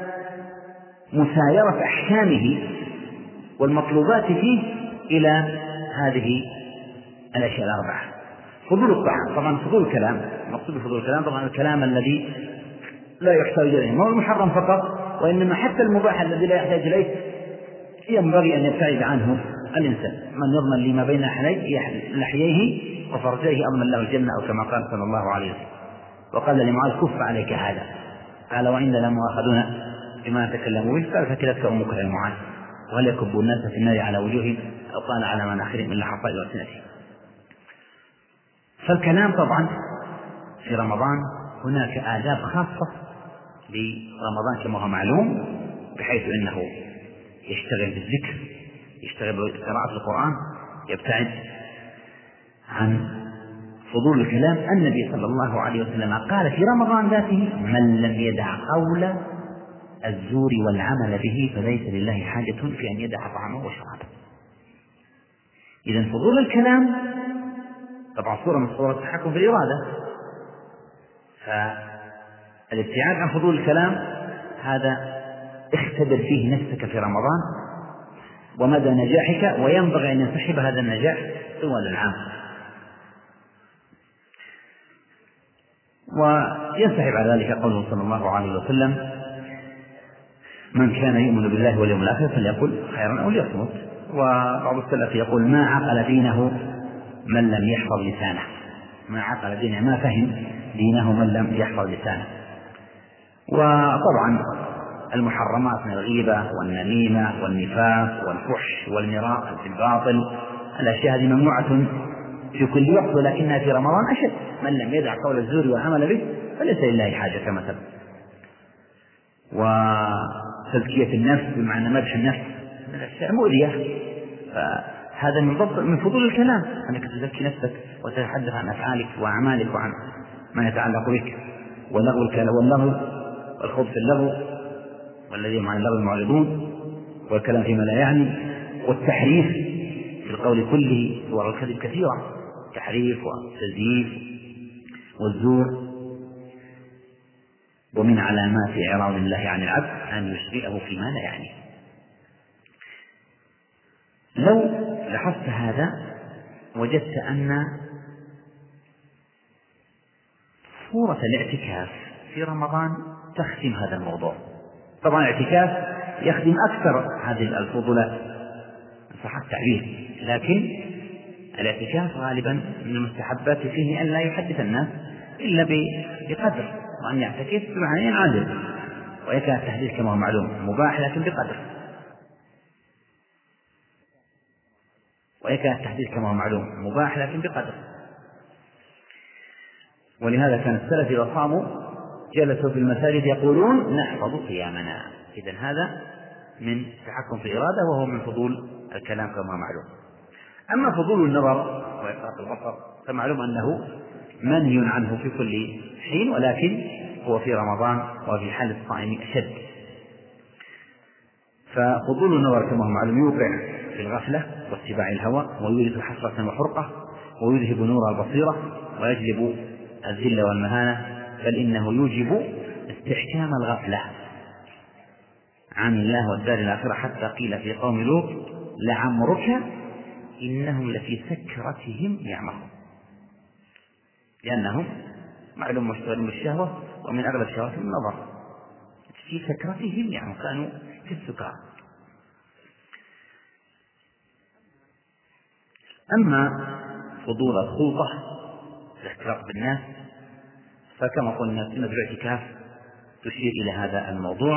مسايرة أحكامه والمطلوبات فيه إلى هذه الأشياء الأربعة: فضول الطعام، طبعا فضول الكلام، مقصود بفضول الكلام طبعا الكلام الذي لا يحتاج إليه، ما هو المحرم فقط، وإنما حتى المباح الذي لا يحتاج إليه ينبغي أن يبتعد عنه الإنسان. من يضمن لما بين لحييه وفرجيه أضمن له الجنة، أو كما قال صلى الله عليه وسلم. وقال لمعاذ كف عليك هذا، قال وإن لمؤاخذون بما نتكلم به، قال فكلتك أمك يا معاذ، وهل يكب الناس في النار على وجوههم أو قال على مناخرهم إلا حصائد ألسنتهم. فالكلام طبعا في رمضان هناك آداب خاصة لرمضان كما هو معلوم، بحيث أنه يشتغل بالذكر، يشتغل بقراءة القرآن، يبتعد عن فضول الكلام. النبي صلى الله عليه وسلم قال في رمضان ذاته: من لم يدع قول الزور والعمل به فليس لله حاجة في أن يدع طعامه وشرابه. إذن فضول الكلام طبعا صورة من صور التحكم في الإرادة، فالابتعاد عن فضول الكلام هذا اختبر فيه نفسك في رمضان ومدى نجاحك، وينبغي أن ينسحب هذا النجاح طوال العام. وينسحب على ذلك قوله صلى الله عليه وسلم: من كان يؤمن بالله واليوم الآخر فليقل خيرا أو ليصمت. وبعض السلف يقول: ما عقل دينه من لم يحفظ لسانه. ما عقل دينه، ما فهم دينه من لم يحفظ لسانه. وطبعا المحرمات من الغيبة والنميمة والنفاق والفحش والمراء في الباطل، الأشياء هذه ممنوعة في كل وقت، ولكنها في رمضان أشد. من لم يدع قول الزور والعمل به فليس لله حاجة كما سبق. وتزكية النفس بمعنى مدح النفس من الأشياء مؤذية، فهذا من ضبط من فضول الكلام، أنك تزكي نفسك وتتحدث عن أفعالك وأعمالك وعن ما يتعلق بك. ولغو الكلام واللغو والخوض في اللغو والذين عن اللغو معرضون، والكلام فيما لا يعني، والتحريف في القول كله. صور الكذب كثيرة: تحريف وتزييف والزور. ومن علامات إعراض الله عن العبد أن يشرئه فيما لا يعني. لو لاحظت هذا وجدت أن صورة الاعتكاف في رمضان تختم هذا الموضوع. طبعا الاعتكاف يخدم أكثر هذه الفضولات إن صح التعبير، لكن الاعتكاف غالبا من المستحبات فيه أن لا يحدث الناس إلا بقدر، وأن يعتكف بمعنى عادل. ويكاد التحديث كما هو معلوم مباح لكن بقدر، ويكاد التحديث كما هو معلوم مباح لكن بقدر. ولهذا كان السلف إذا صاموا جلسوا في المساجد يقولون: نحفظ صيامنا. إذن هذا من تحكم في الإرادة، وهو من فضول الكلام كما هو معلوم. أما فضول النظر وإطلاق البصر فمعلوم أنه منهي عنه في كل حين، ولكن هو في رمضان وفي حال الصائم أشد. ففضول النظر كما هو معلوم يوقع في الغفلة واتباع الهوى، ويورث حسرة وحرقة، ويذهب نور البصيرة، ويجلب الذل والمهانة، بل إنه يوجب استحكام الغفلة عن الله والدار الآخرة، حتى قيل في قوم لوط: لعمرك إنهم لفي سكرتهم يعمهون. لأنهم معلوم مشتغلون بالشهوة، ومن أغلب الشهوات النظر، في سكرتهم يعني كانوا في السكر. أما فضول الخلطة الاختلاط بالناس فكما قلنا سنة الاعتكاف تشير إلى هذا الموضوع،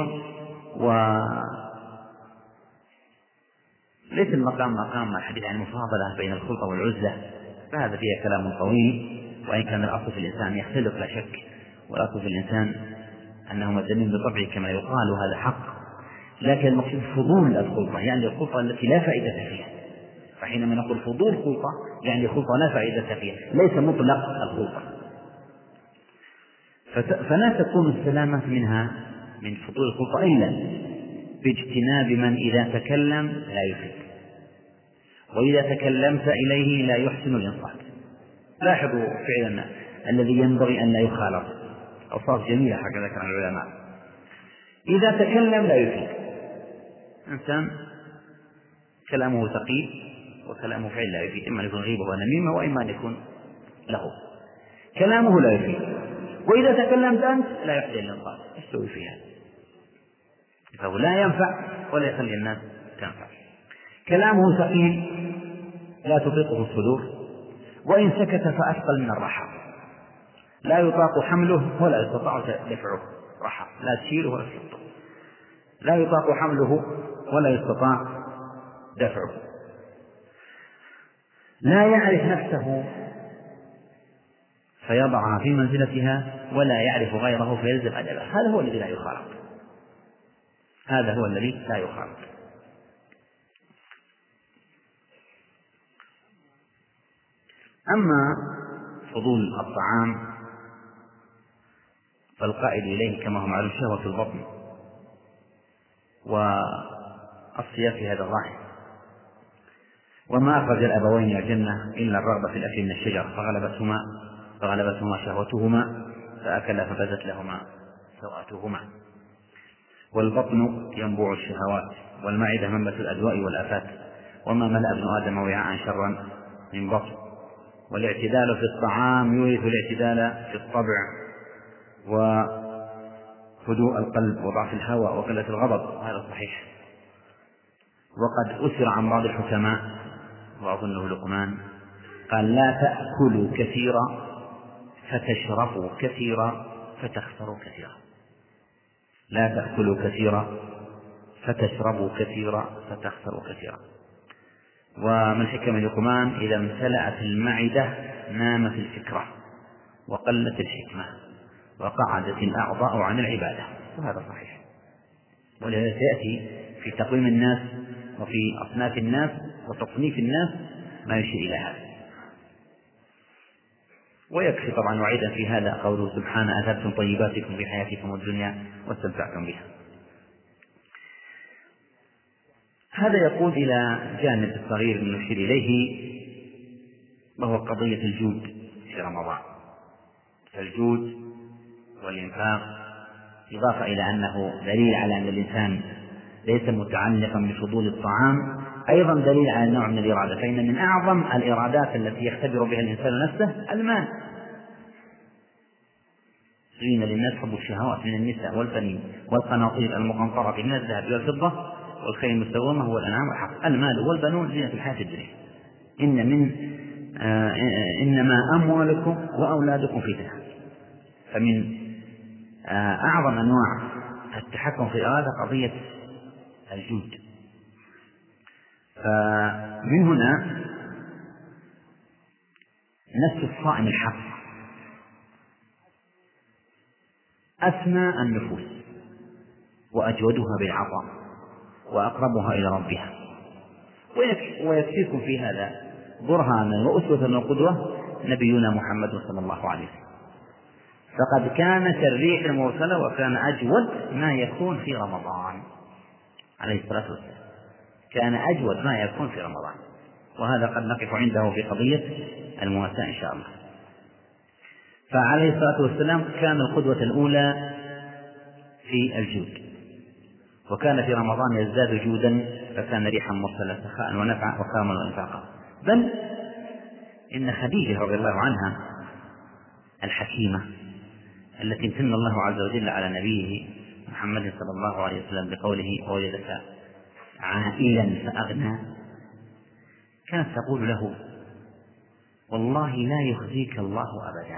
وليس المقام مقام الحديث عن المفاضلة بين الخلطة والعزلة، فهذا فيها كلام طويل، وإن كان الأصل في الإنسان يختلف لا شك، والأصل في الإنسان أنه مدني بطبعه كما يقال، وهذا حق. لكن المقصود فضول الخلطة، يعني الخلطة التي لا فائدة فيها. فحينما نقول فضول خلطة يعني خلطة لا فائدة فيها، ليس مطلق الخلطة. فلا تكون السلامة منها من فضول الخلطة إلا باجتناب من إذا تكلم لا يفيد، وإذا تكلمت إليه لا يحسن الإنصات. لاحظوا فعلا الذي ينبغي أن لا يخالط، أوصاف جميلة هكذا ذكر العلماء. إذا تكلم لا يفيد، إنسان كلامه ثقيل وكلامه فعل لا يفيد، إما أن يكون غيبة ونميمة، وإما أن يكون له كلامه لا يفيد. وإذا تكلمت أنت لا يحسن الإنصات، إيش تسوي فيها؟ فهو لا ينفع ولا يخلي الناس تنفع. كلامه ثقيل لا تطيقه الصدور، وإن سكت فأثقل من الرحى. لا يطاق حمله ولا يستطاع دفعه، رحى لا تشيله ولا تحطه، لا يطاق حمله ولا يستطاع دفعه، لا يعرف نفسه فيضعها في منزلتها ولا يعرف غيره فيلزم أدبه. هذا هو الذي لا يخالط، هذا هو الذي لا يخالط. أما فضول الطعام فالقائد إليه كما هو معلوم شهوة البطن، والصيام في هذا ظاهر. وما أخرج الأبوين الجنة إلا الرغبة في الأكل من الشجر فغلبتهما فغلبتهما شهوتهما فأكلا فبدت لهما سوآتهما. والبطن ينبوع الشهوات، والمعدة منبت الأدواء والآفات، وما ملأ ابن آدم وعاء شرا من بطن. والاعتدال في الطعام يورث الاعتدال في الطبع وهدوء القلب وضعف الهوى وقلة الغضب، هذا صحيح. وقد أسر عن بعض الحكماء وأظنه لقمان قال: لا تأكلوا كثيرا فتشربوا كثيرا فتخسروا كثيرا، لا تأكلوا كثيرا فتشربوا كثيرا فتخسروا كثيرا. ومن حكم لقمان: إذا امتلأت المعدة نامت الفكرة وقلت الحكمة وقعدت الأعضاء عن العبادة، وهذا صحيح. ولهذا سيأتي في تقويم الناس وفي أصناف الناس وتصنيف الناس ما يشير إلى هذا. ويكفي طبعا وعيدا في هذا قوله سبحانه: أذهبتم طيباتكم في حياتكم الدنيا واستمتعتم بها. هذا يقود إلى جانب صغير نشير إليه، وهو قضية الجود في رمضان. فالجود والإنفاق إضافة إلى أنه دليل على أن الإنسان ليس متعلقا بفضول الطعام، أيضا دليل على نوع من الإرادة، فإن من أعظم الإرادات التي يختبر بها الإنسان نفسه المال. زين للناس حب الشهوات من النساء والبنين والقناطير المقنطرة من الذهب والفضة والخيل المسومة والأنعام والحرث. المال والبنون زينة الحياة الدنيا. إن من آه إنما أموالكم وأولادكم فتنة. فمن آه أعظم أنواع التحكم في الإرادة قضية الجود. فمن هنا نفس الصائم الحق أسمى النفوس وأجودها بالعطاء وأقربها إلى ربها. ويكفيكم في هذا برهانا وأسوة وقدوة نبينا محمد صلى الله عليه وسلم، فقد كان كالريح المرسلة وكان أجود ما يكون في رمضان عليه الصلاة والسلام، كان أجود ما يكون في رمضان. وهذا قد نقف عنده في قضية المواساة إن شاء الله. فعليه الصلاة والسلام كان القدوة الأولى في الجود، وكان في رمضان يزداد جودا، فكان ريحا مرسلة سخاء ونفعا وكرما وإنفاقا. بل إن خديجة رضي الله عنها الحكيمة التي امتن الله عز وجل على نبيه محمد صلى الله عليه وسلم بقوله: ووجدك عائلا فأغنى، كانت تقول له: والله لا يخزيك الله أبدا،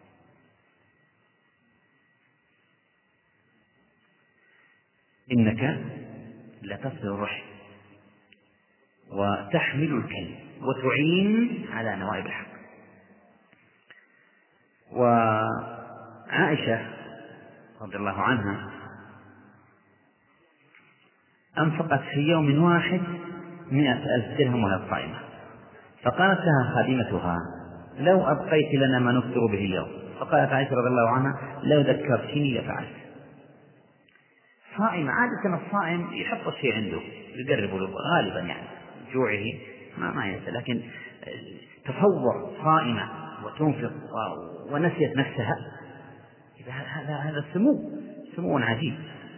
إنك لتصل الرحم وتحمل الكلم وتعين على نوائب الحق. وعائشة رضي الله عنها أنفقت في يوم واحد مئة ألف درهم وهي صائمة، فقالت لها خادمتها: لو أبقيت لنا ما نفطر به اليوم. فقالت عائشة رضي الله عنها: لو ذكرتني لفعلت. صائمة، عادة الصائم يحط الشيء عنده يقرب له غالبا، يعني جوعه ما ما ينسى، لكن تصور صائمة وتنفق ونسيت نفسها، هذا هذا سمو سمو عجيب.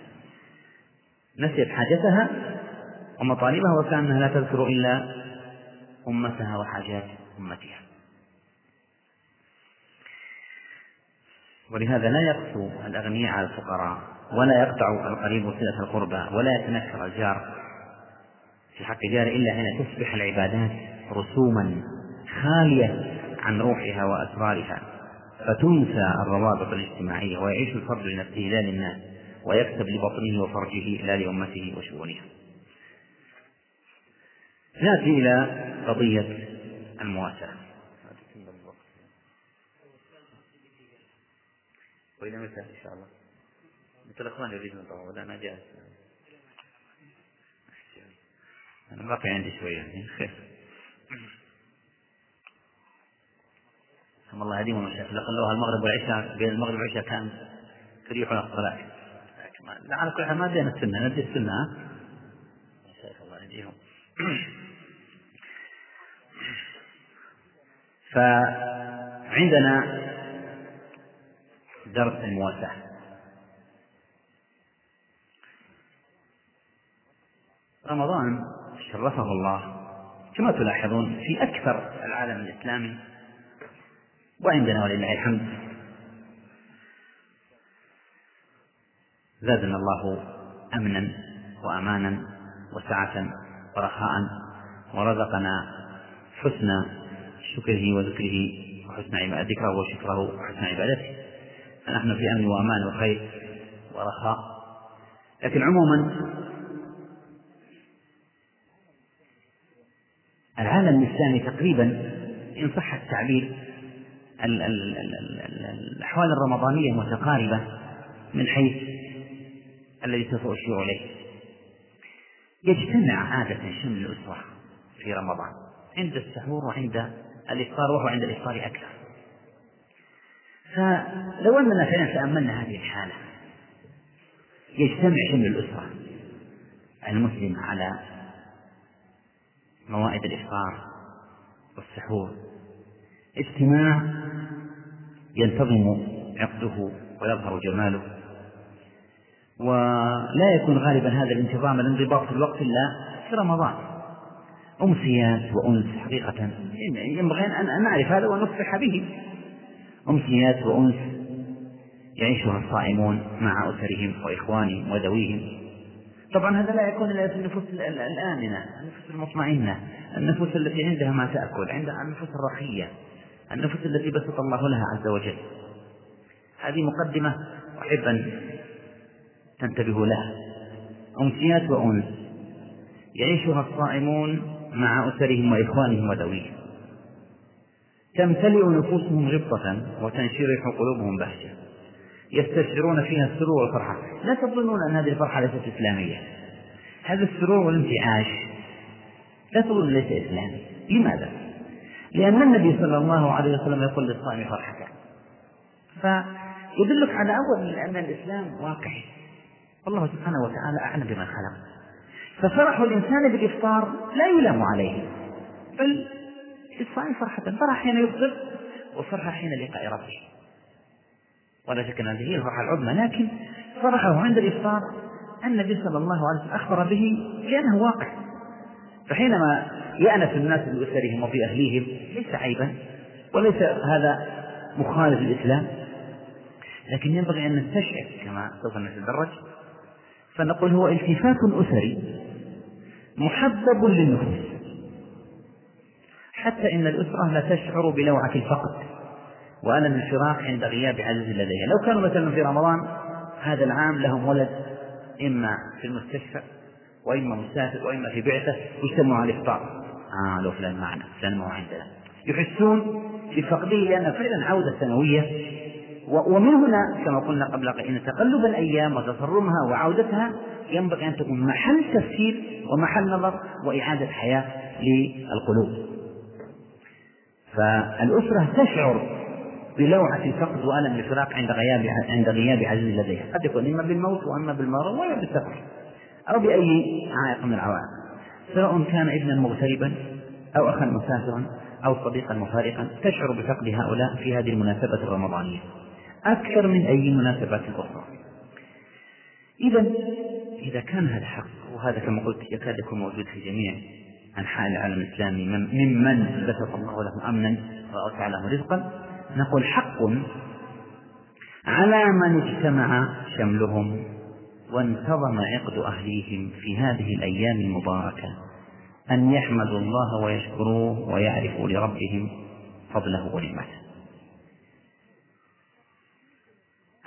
نسيت حاجتها ومطالبها وكأنها لا تذكر إلا أمتها وحاجات أمتها. ولهذا لا يقسو الأغنياء على الفقراء، ولا يقطع القريب صلة القربى، ولا يتنكر الجار في حق جاره إلا حين تصبح العبادات رسوما خالية عن روحها وأسرارها، فتنسى الروابط الاجتماعية ويعيش الفرد لنفسه لا للناس، ويكسب لبطنه وفرجه لا لأمته وشؤونها. نأتي إلى قضية المواساة. وإلى متى إن شاء الله؟ مثل الأخوان يريدون طبعا ولا أنا جاهز، أنا باقي عندي شوية يعني خير. ثم الله هديهم المشاكل، لقلوها المغرب والعشاء، بين المغرب والعشاء كان تريحنا الصلاة. على كل حال ما بين السنة ندي السنة يا شيخ الله يهديهم. فعندنا درس المواساة. رمضان شرفه الله كما تلاحظون في أكثر العالم الإسلامي، وعندنا ولله الحمد زادنا الله أمنا وأمانا وسعة ورخاء، ورزقنا حسن شكره وذكره وحسن ذكره وشكره وحسن عبادته، فنحن في أمن وأمان وخير ورخاء. لكن عموما العالم الإسلامي تقريبا إن صح التعبير الأحوال الرمضانية متقاربة من حيث الذي سوف أشير إليه. يجتمع عادة شمل الأسرة في رمضان عند السحور وعند الإفطار، وهو عند الإفطار أكثر. فلو أننا فعلا تأملنا هذه الحالة، يجتمع شمل الأسرة المسلم على موائد الإفطار والسحور، اجتماع ينتظم عقده ويظهر جماله، ولا يكون غالبا هذا الانتظام الانضباط في الوقت إلا في رمضان. أمسيات وأنس حقيقة ينبغي أن نعرف هذا ونصبح به. أمسيات وأنس يعيشها الصائمون مع أسرهم وإخوانهم وذويهم. طبعا هذا لا يكون إلا في النفوس الآمنة، النفوس المطمئنة، النفوس التي عندها ما تأكل، عندها النفوس الرخية، النفوس التي بسط الله لها عز وجل. هذه مقدمة أحب أن تنتبهوا لها. أمسيات وأنس يعيشها الصائمون مع أسرهم وإخوانهم وذويهم، تمتلئ نفوسهم غبطة وتنشرح قلوبهم بهجة، يستشعرون فيها السرور والفرحة. لا تظنون أن هذه الفرحة ليست إسلامية، هذا السرور والانتعاش لا تظن ليس إسلامي. لماذا؟ لأن النبي صلى الله عليه وسلم يقول للصائم فرحة، فيدلك على أول أن الإسلام واقعي، والله سبحانه وتعالى أعلم بما خلق. ففرح الإنسان بالإفطار لا يلام عليه، بل الصائم فرحة، فرح حين يفطر وفرح حين لقاء ربه، ولا شك أن هذه هي الفرحة العظمى. لكن فرحه عند الإفطار النبي صلى الله عليه وسلم أخبر به لأنه واقع. فحينما يأنس الناس بأسرهم وبأهليهم ليس عيبا وليس هذا مخالف الإسلام، لكن ينبغي أن نستشعر كما سوف نتدرج، فنقول هو التفات أسري محبب للنفوس، حتى إن الأسرة لا تشعر بلوعة الفقد وألم الفراق عند غياب عزيز لديها. لو كانوا مثلا في رمضان هذا العام لهم ولد إما في المستشفى وإما مسافر وإما في بعثة، يجتمعوا على الإفطار، آه لو فلان معنا فلان ما عندنا، يحسون بفقده لأن فعلا عودة سنوية. ومن هنا كما قلنا قبل قليل إن تقلب الأيام وتصرمها وعودتها ينبغي أن تكون محل تفكير ومحل نظر وإعادة حياة للقلوب. فالأسرة تشعر بلوعة الفقد وألم الفراق عند غياب عند غياب عزيز لديها، قد يكون إما بالموت وإما بالمرض وإما بالسفر أو بأي عائق من العوائق، سواء كان ابنا مغتربا أو أخا مسافرا أو صديقا مفارقا. تشعر بفقد هؤلاء في هذه المناسبة الرمضانية أكثر من أي مناسبات أخرى. إذا إذا كان هذا حق، وهذا كما قلت يكاد يكون موجود في جميع أنحاء العالم الإسلامي ممن بسط الله له أمنا وأوسع له رزقا، نقول حق على من اجتمع شملهم وانتظم عقد أهليهم في هذه الأيام المباركة أن يحمدوا الله ويشكروه ويعرفوا لربهم فضله ونعمته.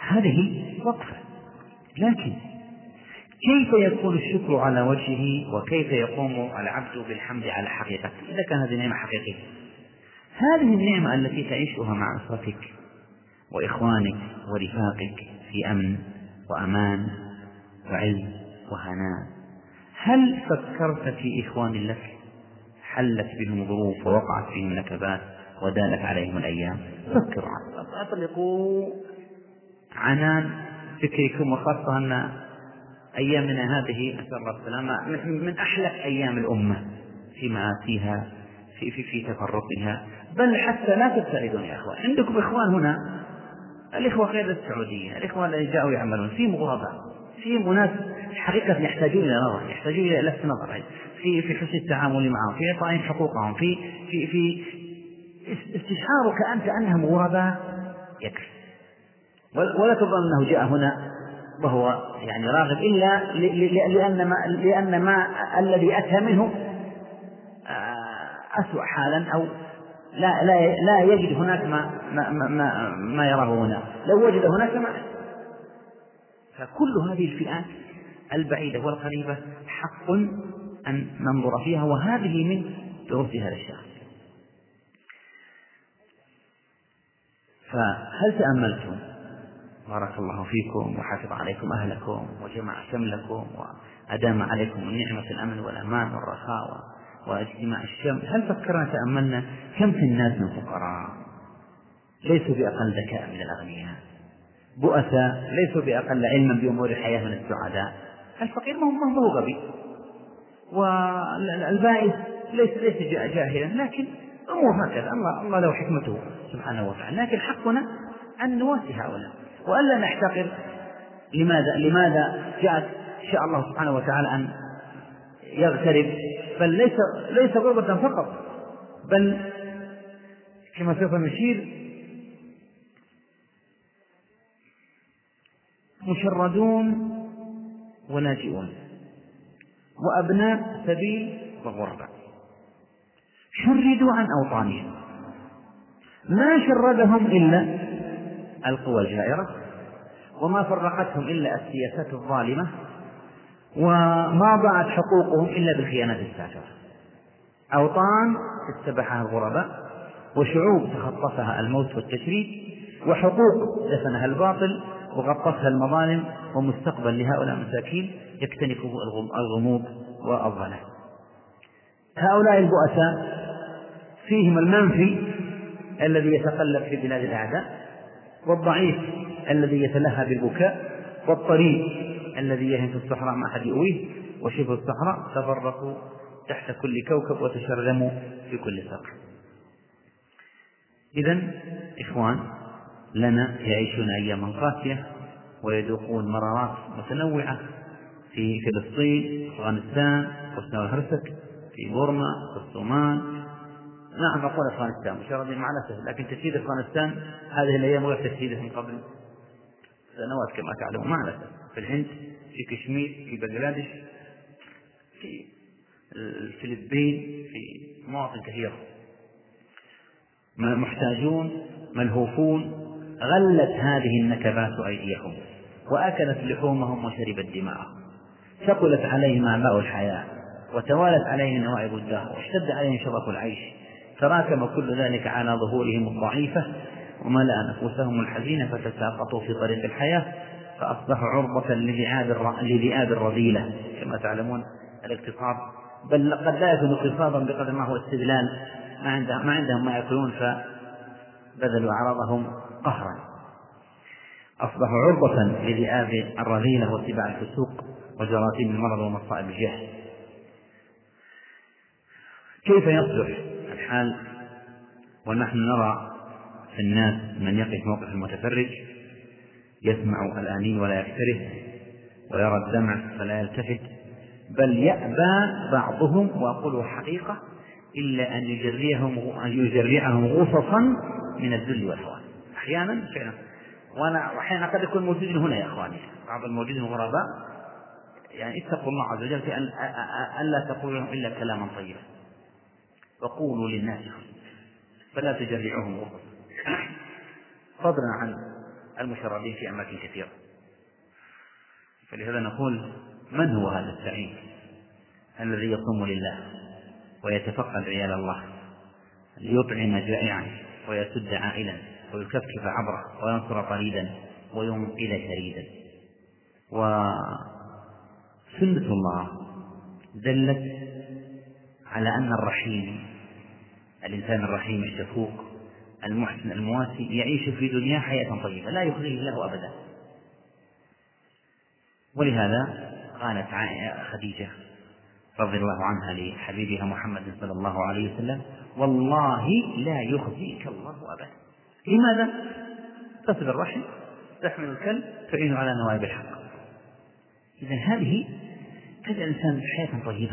هذه وقفة. لكن كيف يكون الشكر على وجهه، وكيف يقوم العبد بالحمد على حقيقته إذا كان هذه نعمة حقيقية؟ هذه النعمة التي تعيشها مع أسرتك وإخوانك ورفاقك في أمن وأمان وعلم وهناء، هل فكرت في إخوان لك حلت بهم ظروف ووقعت فيهم نكبات ودالت عليهم الأيام؟ فكروا، أطلقوا عنان فكركم، وخاصة أن أيامنا هذه نسأل الله السلامة من أحلى أيام الأمة في مآسيها في, في, في تفرقها. بل حتى لا تبتعدون يا أخوان، عندكم إخوان هنا، الإخوة غير السعودية، الإخوة الذين جاءوا يعملون في مغرباء، في مناس حقيقة يحتاجون إلى نظر، يحتاجون إلى لفت نظر في في حسن التعامل معهم، في إعطائهم حقوقهم، في في في استشعارك أنت أنهم غرباء يكفي. ولا تظن أنه جاء هنا وهو يعني راغب إلا لأن ما, لأن ما الذي أتى منه أسوأ حالا، أو لا لا لا يجد هناك ما ما ما, ما يراه هنا، لو وجد هناك ما. فكل هذه الفئات البعيدة والقريبة حق أن ننظر فيها، وهذه من دروس هذا الشهر. فهل تأملتم بارك الله فيكم وحفظ عليكم أهلكم وجمع شملكم وأدام عليكم النعمة الأمن والأمان والرخاء واجتماع الشمل، هل فكرنا تأملنا كم في الناس من فقراء ليسوا بأقل ذكاء من الأغنياء، بؤساء ليسوا بأقل علما بأمور الحياة من السعداء؟ الفقير ما هو غبي، والبائس ليس ليس جاهلا، لكن أمور هكذا الله الله له حكمته سبحانه وتعالى. لكن حقنا أن نواسي هؤلاء وألا نحتقر. لماذا لماذا جاءت شاء الله سبحانه وتعالى أن يغترب؟ بل ليس ليس غربة فقط، بل كما سوف نشير مشردون وناجئون وأبناء سبيل وغرباء شردوا عن أوطانهم، ما شردهم إلا القوى الجائرة، وما فرقتهم إلا السياسات الظالمة، وما ضاعت حقوقهم إلا بالخيانات السافرة. أوطان اتبعها الغرباء، وشعوب تخطفها الموت والتشريد، وحقوق دفنها الباطل وغطتها المظالم، ومستقبل لهؤلاء المساكين يكتنفه الغموض والظلام. هؤلاء البؤساء فيهم المنفي الذي يتقلب في بلاد الأعداء، والضعيف الذي يتلهى بالبكاء، والطريق الذي يهم في الصحراء ما أحد يؤويه، وشبه الصحراء تفرقوا تحت كل كوكب وتشرذموا في كل سقف. إذن إخوان لنا يعيشون أياما قاسية ويذوقون مرارات متنوعة في فلسطين، أفغانستان، بوسنا والهرسك، في بورما، في الصومال. نعم أقول أفغانستان مشاردين مع الأسف، لكن تشييد أفغانستان هذه الأيام غير تشييده من قبل سنوات كما تعلمون مع الأسف. في الهند، في كشمير، في بنغلاديش، في الفلبين، في مواطن كثيرة محتاجون ملهوفون. غلت هذه النكبات أيديهم وأكلت لحومهم وشربت دماءهم، ثقلت عليهم أعباء الحياة، وتوالت عليهم نوائب الدهر، واشتد عليهم شرف العيش، تراكم كل ذلك على ظهورهم الضعيفة، وملأ نفوسهم الحزينة، فتساقطوا في طريق الحياة، فأصبحوا عرضة لذئاب الرذيلة كما تعلمون الاقتصاد. بل قد لا يكون اقتصادا بقدر ما هو استدلال، ما عندهم ما, عندهم ما يأكلون فبذلوا أعراضهم قهرا. أصبحوا عرضة لذئاب الرذيلة واتباع الفسوق وجراثيم المرض ومصائب الجهل. كيف يصلح الحال ونحن نرى في الناس من يقف موقف المتفرج، يسمع الآنين ولا يكتره، ويرى الدمع فلا يلتفت، بل يأبى بعضهم، وأقول حقيقة، إلا أن يجريهم أن يجريهم غصصا من الذل والهوان أحيانا فعلا. وأنا وأحيانا قد يكون موجود هنا يا أخواني بعض الموجودين الغرباء، يعني اتقوا الله عز وجل في أن ألا تقولوا لهم إلا كلاما طيبا، وقولوا للناس فلا تجرعوهم غصصا، فضلا عن المشردين في أماكن كثيرة. فلهذا نقول: من هو هذا السعيد الذي يصوم لله ويتفقد عيال الله، ليطعم جائعا ويسد عائلا ويكفكف عبره وينصر طريدا وينقذ شريدا؟ وسنة الله دلت على أن الرحيم، الإنسان الرحيم الشفوق المحسن المواسي، يعيش في دنيا حياة طيبة لا يخزيه الله أبدا. ولهذا قالت خديجة رضي الله عنها لحبيبها محمد صلى الله عليه وسلم: والله لا يخزيك الله أبدا. لماذا؟ تصل الرحم، تحمل الكلب، تعين على نوائب الحق. إذن هذه تجعل الإنسان حياة طيبة.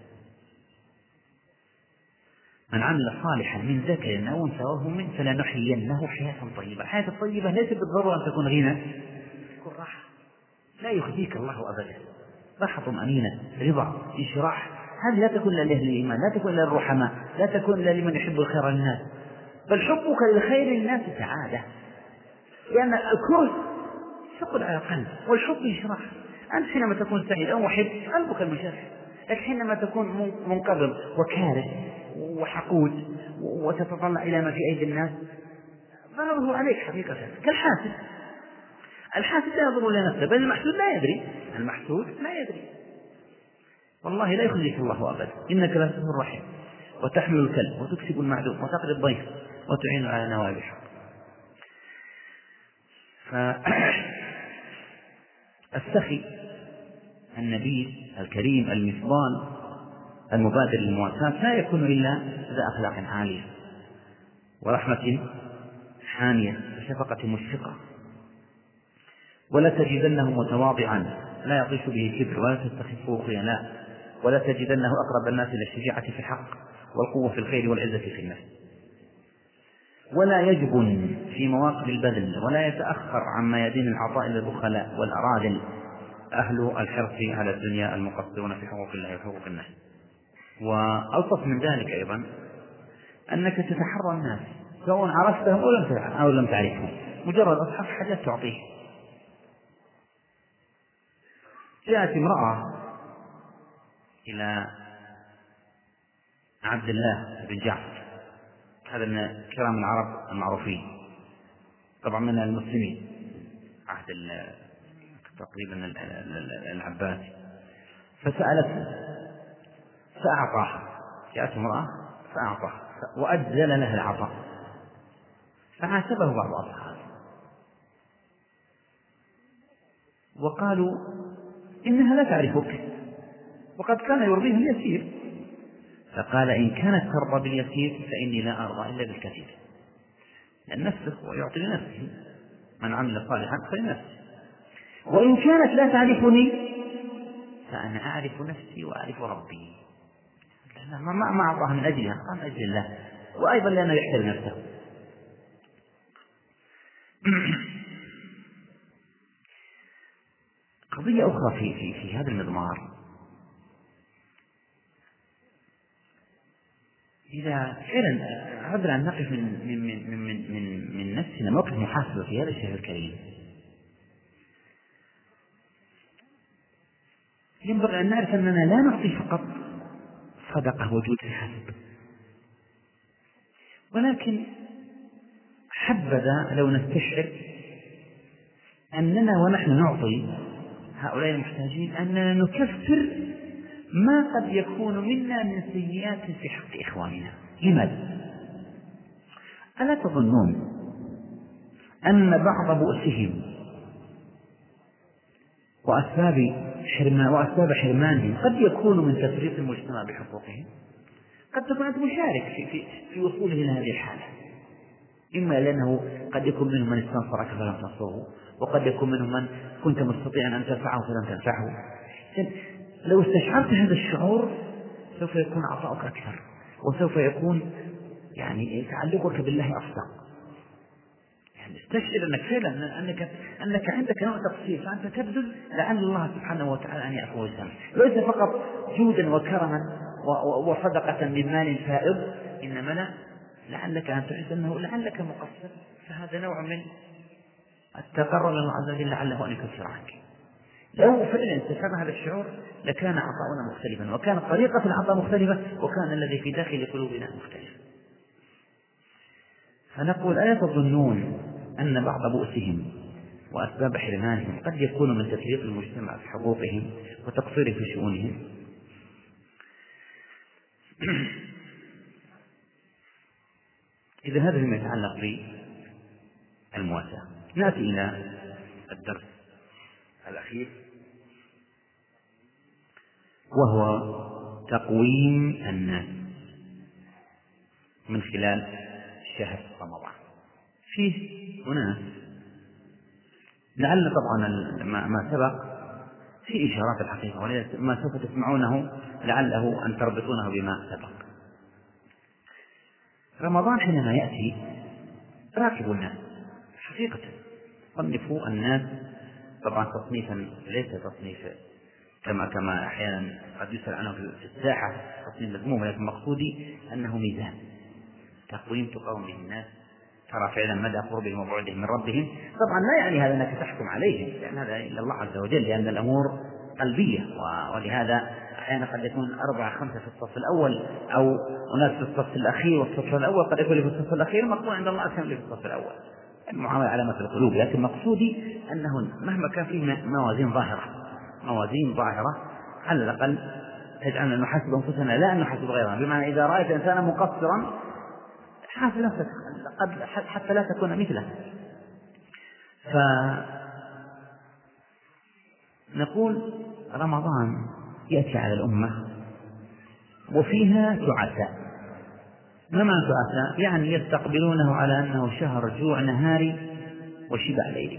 من عمل صالحا من ذكر أو أنثى وهو مؤمن فلنحيينه حياة طيبة. الحياة الطيبة ليست بالضرورة أن تكون غنى، تكون راحة، لا يخزيك الله أبدا، راحة طمأنينة، رضا، انشراح. هذه لا تكون إلا لأهل الإيمان، لا تكون إلا للرحماء، لا تكون إلا لمن يحب الخير للناس، بل حبك للخير للناس سعادة، لأن الكره ثقل على القلب والحب انشراح. أنت حينما تكون سعيد أو محب قلبك المنشرح، لكن حينما تكون منقبض وكاره وحقود وتتطلع إلى ما في أيدي الناس ضرره عليك حقيقة كالحاسد. الحاسد لا يضر لنفسه، بل المحسود لا يدري، المحسود لا يدري. والله لا يخزيك الله أبدا، إنك لا تنصر الرحم وتحمل الكلب وتكسب المعدوم وتقضي الضيف وتعين على نوائب الحق. فالسخي النبي الكريم المفضال المبادر للمواساة لا يكون إلا ذا أخلاق عالية ورحمة حانية وشفقة مشفقة. ولا تجدنه متواضعا لا يطيش به كبر ولا تستخفه خيلاء، ولا تجدنه أقرب الناس إلى الشجاعة في الحق والقوة في الخير والعزة في النفس. ولا يجبن في مواقف البذل ولا يتأخر عما يدين العطاء للبخلاء والأراذل أهل الحرص على الدنيا المقصرون في حقوق الله وحقوق الناس. وألطف من ذلك أيضا أنك تتحرى الناس سواء عرفتهم أو لم تعرفهم، مجرد أصحاب حاجات تعطيه. جاءت امرأة إلى عبد الله بن جعفر، هذا من كرام العرب المعروفين طبعا من المسلمين عهد تقريبا العباس، فسألته فأعطاها. جاءت امرأة فأعطاها وأجزل لها العطاء، فعاتبه بعض أصحابه وقالوا: إنها لا تعرفك وقد كان يرضيه اليسير. فقال: إن كانت ترضى باليسير فإني لا أرضى إلا بالكثير، لأن نفسه ويعطي لنفسه، من عمل صالحا فلنفسه. وإن كانت لا تعرفني فأنا أعرف نفسي وأعرف ربي، ما أعطاها من أجلها، من أجل الله، وأيضا لأنه يحترم نفسه. قضية أخرى في, في, في هذا المضمار، إذا فعلا أردنا أن نقف من, من, من, من, من, من نفسنا موقف محاسبة في هذا الشهر الكريم، ينبغي أن نعرف أننا لا نعطي فقط صدقة وجود الحسب، ولكن حبذا لو نستشعر أننا ونحن نعطي هؤلاء المحتاجين أننا نكفر ما قد يكون منا من سيئات في حق إخواننا. لماذا؟ ألا تظنون أن بعض بؤسهم وأسباب حرمان وأسباب حرمانهم قد يكون من تفريط المجتمع بحقوقهم؟ قد تكون أنت مشارك في, في, في وصوله إلى هذه الحالة، إما لأنه قد يكون منهم من استنصرك فلم تنصره، وقد يكون منهم من كنت مستطيعا أن تنفعه فلم تنفعه. لو استشعرت هذا الشعور سوف يكون عطاؤك أكثر، وسوف يكون يعني تعلقك بالله أصدق. يعني استشعر أنك فعلا أنك, أنك عندك نوع تقصير، فأنت تبذل لعل الله سبحانه وتعالى أن يعفو ويسامح، ليس فقط جودا وكرما وصدقة من مال فائض، إنما لا لعلك أن تحس أنه لعلك مقصر، فهذا نوع من التقرب إلى الله عز وجل لعله أن يكفر عنك. لو فعلا استشعر هذا الشعور لكان عطاؤنا مختلفا، وكانت طريقة العطاء مختلفة، وكان الذي في داخل قلوبنا مختلف. فنقول: ألا تظنون أن بعض بؤسهم وأسباب حرمانهم قد يكون من تفريط المجتمع في حقوقهم وتقصير في شؤونهم؟ إذا هذا فيما يتعلق بالمواساة. نأتي إلى الدرس الأخير، وهو تقويم الناس من خلال شهر رمضان. فيه هنا لعل طبعا ما سبق في إشارات الحقيقة، وما سوف تسمعونه لعله أن تربطونه بما سبق. رمضان حينما يأتي راقبوا الناس حقيقة، صنفوا الناس طبعا تصنيفا ليس تصنيف كما كما أحيانا قد يسأل عنه في الساحة تصنيف مذموم، لكن مقصودي أنه ميزان تقويم تقوم به الناس، ترى فعلا مدى قربهم وبعدهم من ربهم. طبعا لا يعني هذا أنك تحكم عليهم، لأن هذا إلا الله عز وجل، لأن الأمور قلبية، ولهذا أحيانا قد يكون أربعة خمسة في الصف الأول، أو أناس في الصف الأخير والصف الأول قد يكون في الصف الأخير مقبول عند الله أكثر من في الصف الأول. المعاملة علامة القلوب، لكن مقصودي أنه مهما كان فيه موازين ظاهرة موازين ظاهرة على الأقل تجعلنا نحاسب أنفسنا لا أن نحاسب غيرنا، بمعنى إذا رأيت إنسانا مقصرا حاسب نفسك قد حتى لا تكون مثله. فنقول رمضان يأتي على الأمة وفيها تعساء. ما معنى تعساء؟ يعني يستقبلونه على أنه شهر جوع نهاري وشبع ليلي،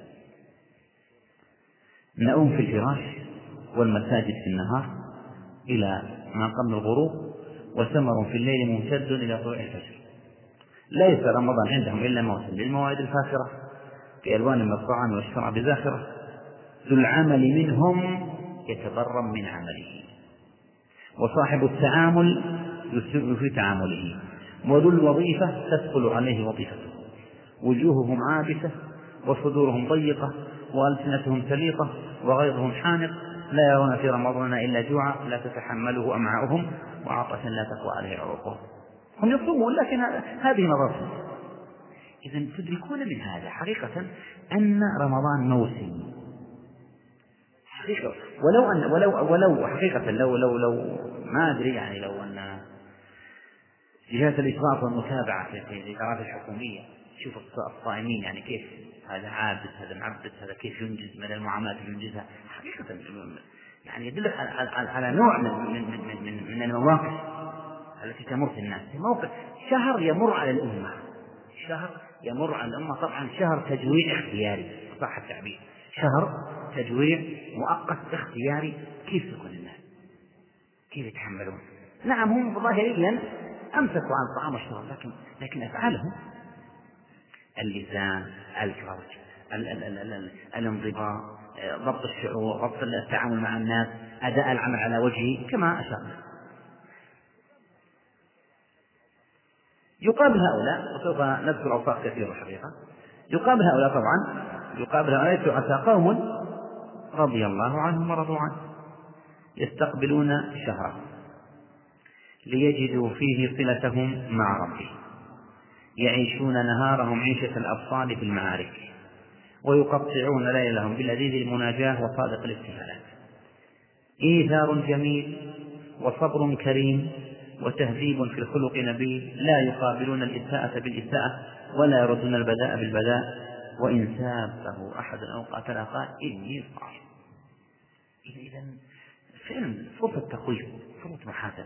نؤوم في الفراش والمساجد في النهار إلى ما قبل الغروب، وسمر في الليل ممتد إلى طلوع الفجر. ليس رمضان عندهم إلا موسم للموائد الفاخرة في ألوان من الطعام والشراب بزاخرة، ذو العمل منهم يتبرم من عمله، وصاحب التعامل يسر في تعامله، وذو الوظيفة تثقل عليه وظيفته، وجوههم عابسة وصدورهم ضيقة وألسنتهم سليقة وغيظهم حانق، لا يرون في رمضان إلا جوعا لا تتحمله أمعاؤهم وعطشا لا تقوى عليه عروقهم. هم يصومون لكن هذه نظرتهم. إذن تدركون من هذا حقيقة أن رمضان موسم حقيقة، ولو أن ولو ولو حقيقة لو لو لو ما أدري يعني لو أن جهات الإشراف والمتابعة في الإدارات الحكومية شوف الصائمين يعني كيف هذا عابس هذا معبس هذا كيف ينجز من المعاملات اللي ينجزها، حقيقة يعني يدل على, على, على نوع من من من من, من المواقف التي تمر في الناس. موقف شهر يمر على الأمة، شهر يمر على الأمة، طبعا شهر تجويع اختياري صح التعبير، شهر تجويع مؤقت اختياري. كيف تكون الناس؟ كيف يتحملون؟ نعم هم ظاهريا أمسكوا عن الطعام والشراب، لكن لكن أفعالهم اللسان الفرج الانضباط ضبط الشعور ضبط التعامل مع الناس أداء العمل على وجهه كما أشرنا. يقابل هؤلاء وسوف نذكر أوصاف كثيرة حقيقة. يقابل هؤلاء طبعا يقابل هؤلاء التعساء قوم رضي الله عنهم ورضوا عنه يستقبلون شهرا ليجدوا فيه صلتهم مع ربهم، يعيشون نهارهم عيشة الأبطال في المعارك، ويقطعون ليلهم بلذيذ المناجاة وصادق الاستهالات. إيثار جميل وصبر كريم وتهذيب في الخلق نبيل، لا يقابلون الإساءة بالإساءة ولا يردون البذاء بالبذاء، وإن سابه أحد أو قاتل قال إني صائم. إذن فعلا فرصة تقويم فرصة محاسبة.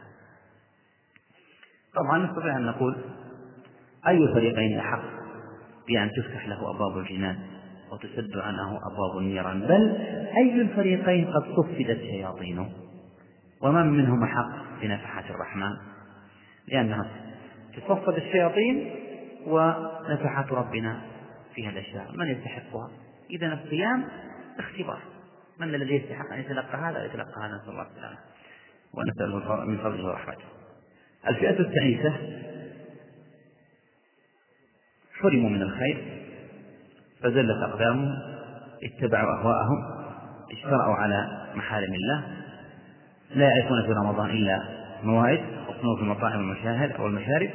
طبعا نستطيع أن نقول أي الفريقين أحق بأن تفتح له أبواب الجنان وتسد عنه أبواب النيران، بل أي الفريقين قد صفدت شياطينه ومن منهم أحق بنفحات الرحمن، لأنها تصفد الشياطين ونفحات ربنا في هذا الشهر من يستحقها. إذن الصيام اختبار، من الذي يستحق أن يتلقى هذا يتلقى هذا، نسأل الله السلامة ونسأله من فضله ورحمته. الفئة التعيسة حرموا من الخير فزلت أقدامهم، اتبعوا أهواءهم، اجترأوا على محارم الله، لا يعرفون في رمضان إلا موائد وصنوع في المطاعم والمشاهد أو المشارب،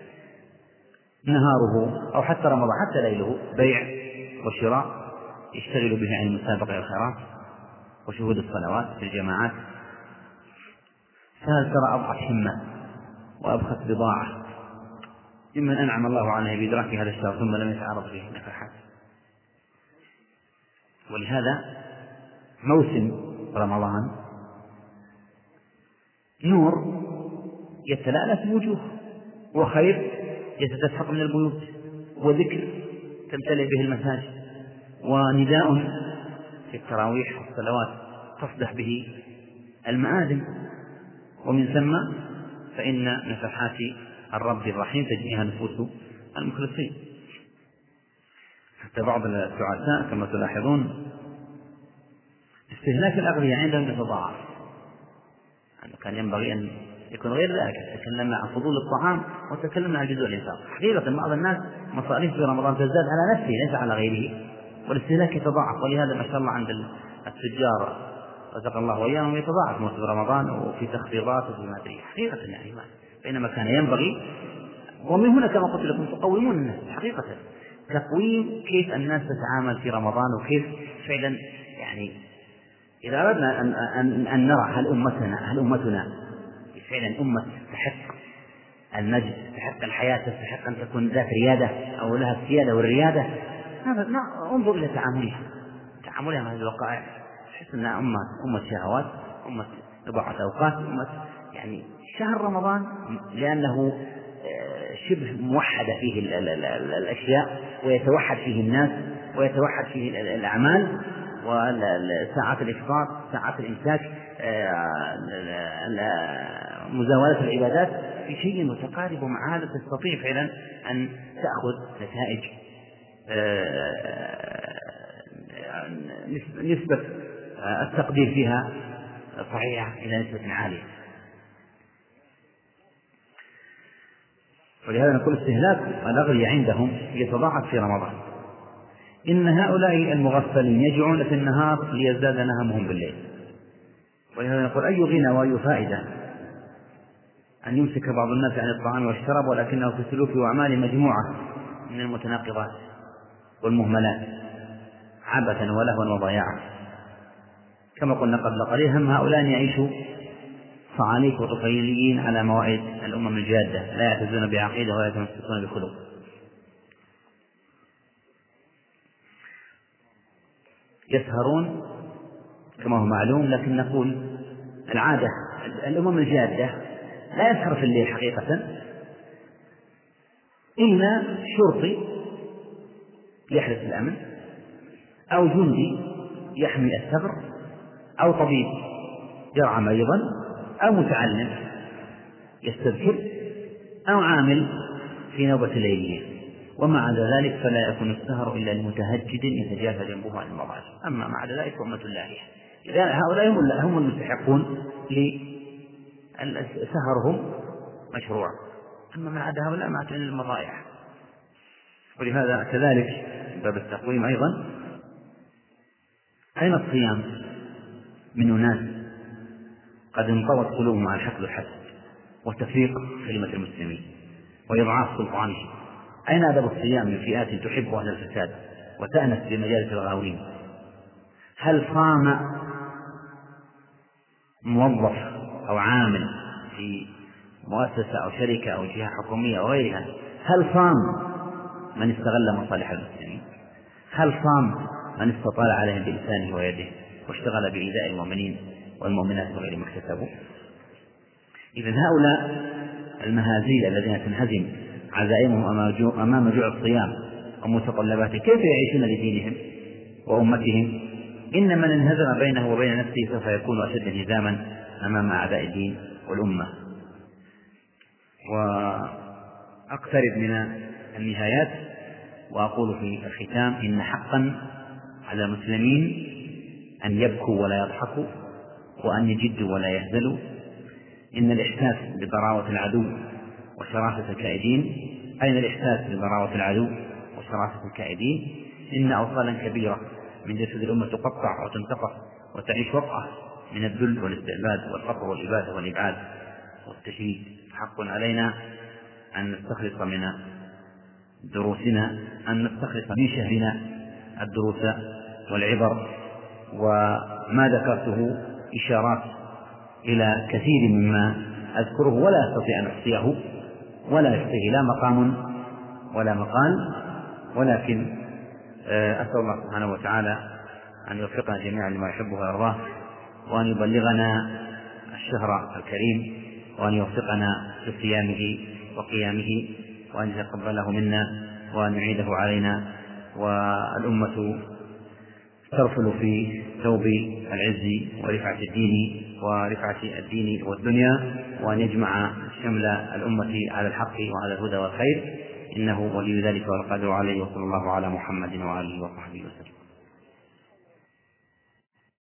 نهاره أو حتى رمضان حتى ليله بيع وشراء يشتغل به عن المسابقة الخيرات وشهود الصلوات في الجماعات. فهل ترى أضعف همة وأبخس بضاعة ممن أنعم الله عليه بإدراك هذا الشهر ثم لم يتعرض فيه نفحات؟ ولهذا موسم رمضان نور يتلألأ في الوجوه، وخير يتدفق من البيوت، وذكر تمتلئ به المساجد، ونداء في التراويح والصلوات تصدح به المآذن، ومن ثم فإن نفحات الرب الرحيم تجنيها نفوس المخلصين. حتى بعض السعساء كما تلاحظون استهلاك الأغذية عندهم يتضاعف، يعني كان ينبغي أن يكون غير ذلك. تكلمنا عن فضول الطعام وتكلمنا عن جزء الإنفاق. حقيقة بعض الناس مصاريف في رمضان تزداد على نفسه ليس على غيره، والاستهلاك يتضاعف، ولهذا ما شاء الله عند التجار رزق الله وإياهم يتضاعف موسم رمضان وفي تخفيضات وفي ما أدري. حقيقة يعني ما بينما كان ينبغي، ومن هنا كما قلت لكم تقومون الناس حقيقة، تقويم كيف الناس تتعامل في رمضان، وكيف فعلا يعني إذا أردنا أن, أن, أن نرى هل أمتنا هل أمتنا فعلا أمة تستحق المجد، تستحق الحياة، تستحق أن تكون ذات ريادة أو لها السيادة والريادة، هذا انظر إلى تعاملها تعاملها مع هذه الوقائع، تحس أنها أمة أمة شهوات، أمة إضاعة أوقات، أمة يعني شهر رمضان لأنه شبه موحدة فيه الأشياء، ويتوحد فيه الناس، ويتوحد فيه الأعمال، وساعات الإفطار، ساعات الإمساك، مزاولة العبادات في شيء متقارب، ومع هذا تستطيع فعلا أن تأخذ نتائج نسبة التقدير فيها صحيحة إلى نسبة عالية. ولهذا نقول استهلاك الأغذية عندهم يتضاعف في رمضان. إن هؤلاء المغفلين يجوعون في النهار ليزداد نهمهم بالليل. ولهذا نقول أي غنى وأي فائدة أن يمسك بعض الناس عن الطعام والشراب، ولكنه في سلوك وأعمال مجموعة من المتناقضات والمهملات عبثا ولهوا وضياعا. كما قلنا قبل قليل هم هؤلاء أن يعيشوا صعاليك وطفيليين على موائد الأمم الجادة، لا يعتزون بعقيدة ولا يتمسكون بخلق. يسهرون كما هو معلوم، لكن نقول العادة الأمم الجادة لا يسهر في الليل حقيقة إلا شرطي يحرس الأمن، أو جندي يحمي الثغر، أو طبيب يرعى مريضا، أو متعلم يستذكر، أو عامل في نوبة ليلية. وما عدا ذلك فلا يكون السهر إلا لمتهجد يتجافى جنبه عن المضاجع. أما ما عدا ذلك فأمة لاهية. إذا هؤلاء هم المستحقون لسهرهم مشروع، أما ما عدا هؤلاء ما عدا المضايع. ولهذا كذلك باب التقويم أيضا، أين الصيام من أناس قد انطوت قلوبهم عن حقد الحسد وتفريق كلمة المسلمين وإضعاف سلطانهم؟ أين أدب الصيام من فئات تحب أهل الفساد وتأنس بمجالس الغاوين؟ هل صام موظف أو عامل في مؤسسة أو شركة أو جهة حكومية أو غيرها، هل صام من استغل مصالح المسلمين؟ هل صام من استطال عليهم بلسانه ويده واشتغل بإيذاء المؤمنين والمؤمنات بغير ما اكتسبوا؟ إذن هؤلاء المهازيل الذين تنهزم عزائمهم أمام جوع الصيام ومتطلباته كيف يعيشون لدينهم وأمتهم؟ إن من انهزم بينه وبين نفسه سوف يكون أشد انهزاما أمام أعداء الدين والأمة. وأقترب من النهايات وأقول في الختام إن حقا على المسلمين أن يبكوا ولا يضحكوا، وأن يجدوا ولا يهزلوا. إن الإحساس بضراوة العدو وشراسة الكائدين أين الإحساس بضراوة العدو وشراسة الكائدين؟ إن أوصالا كبيرة من جسد الأمة تقطع وتنتقص وتعيش وطأة من الذل والاستعباد والفقر والإبادة والإبعاد والتشريد. حق علينا أن نستخلص من دروسنا أن نستخلص من شهرنا الدروس والعبر، وما ذكرته إشارات إلى كثير مما أذكره ولا أستطيع أن أحصيه ولا يحصيه لا مقام ولا مقال، ولكن أسأل الله سبحانه وتعالى أن يوفقنا جميعا لما يحبه ويرضاه، وأن يبلغنا الشهر الكريم، وأن يوفقنا لصيامه وقيامه، وأن يتقبله منا وأن يعيده علينا، والأمة ترفل في ثوب العز ورفعة الدين ورفعة الدين والدنيا، وأن يجمع شمل الأمة على الحق وعلى الهدى والخير، إنه ولي ذلك والقادر عليه. وصلى الله على محمد وآله وصحبه وسلم.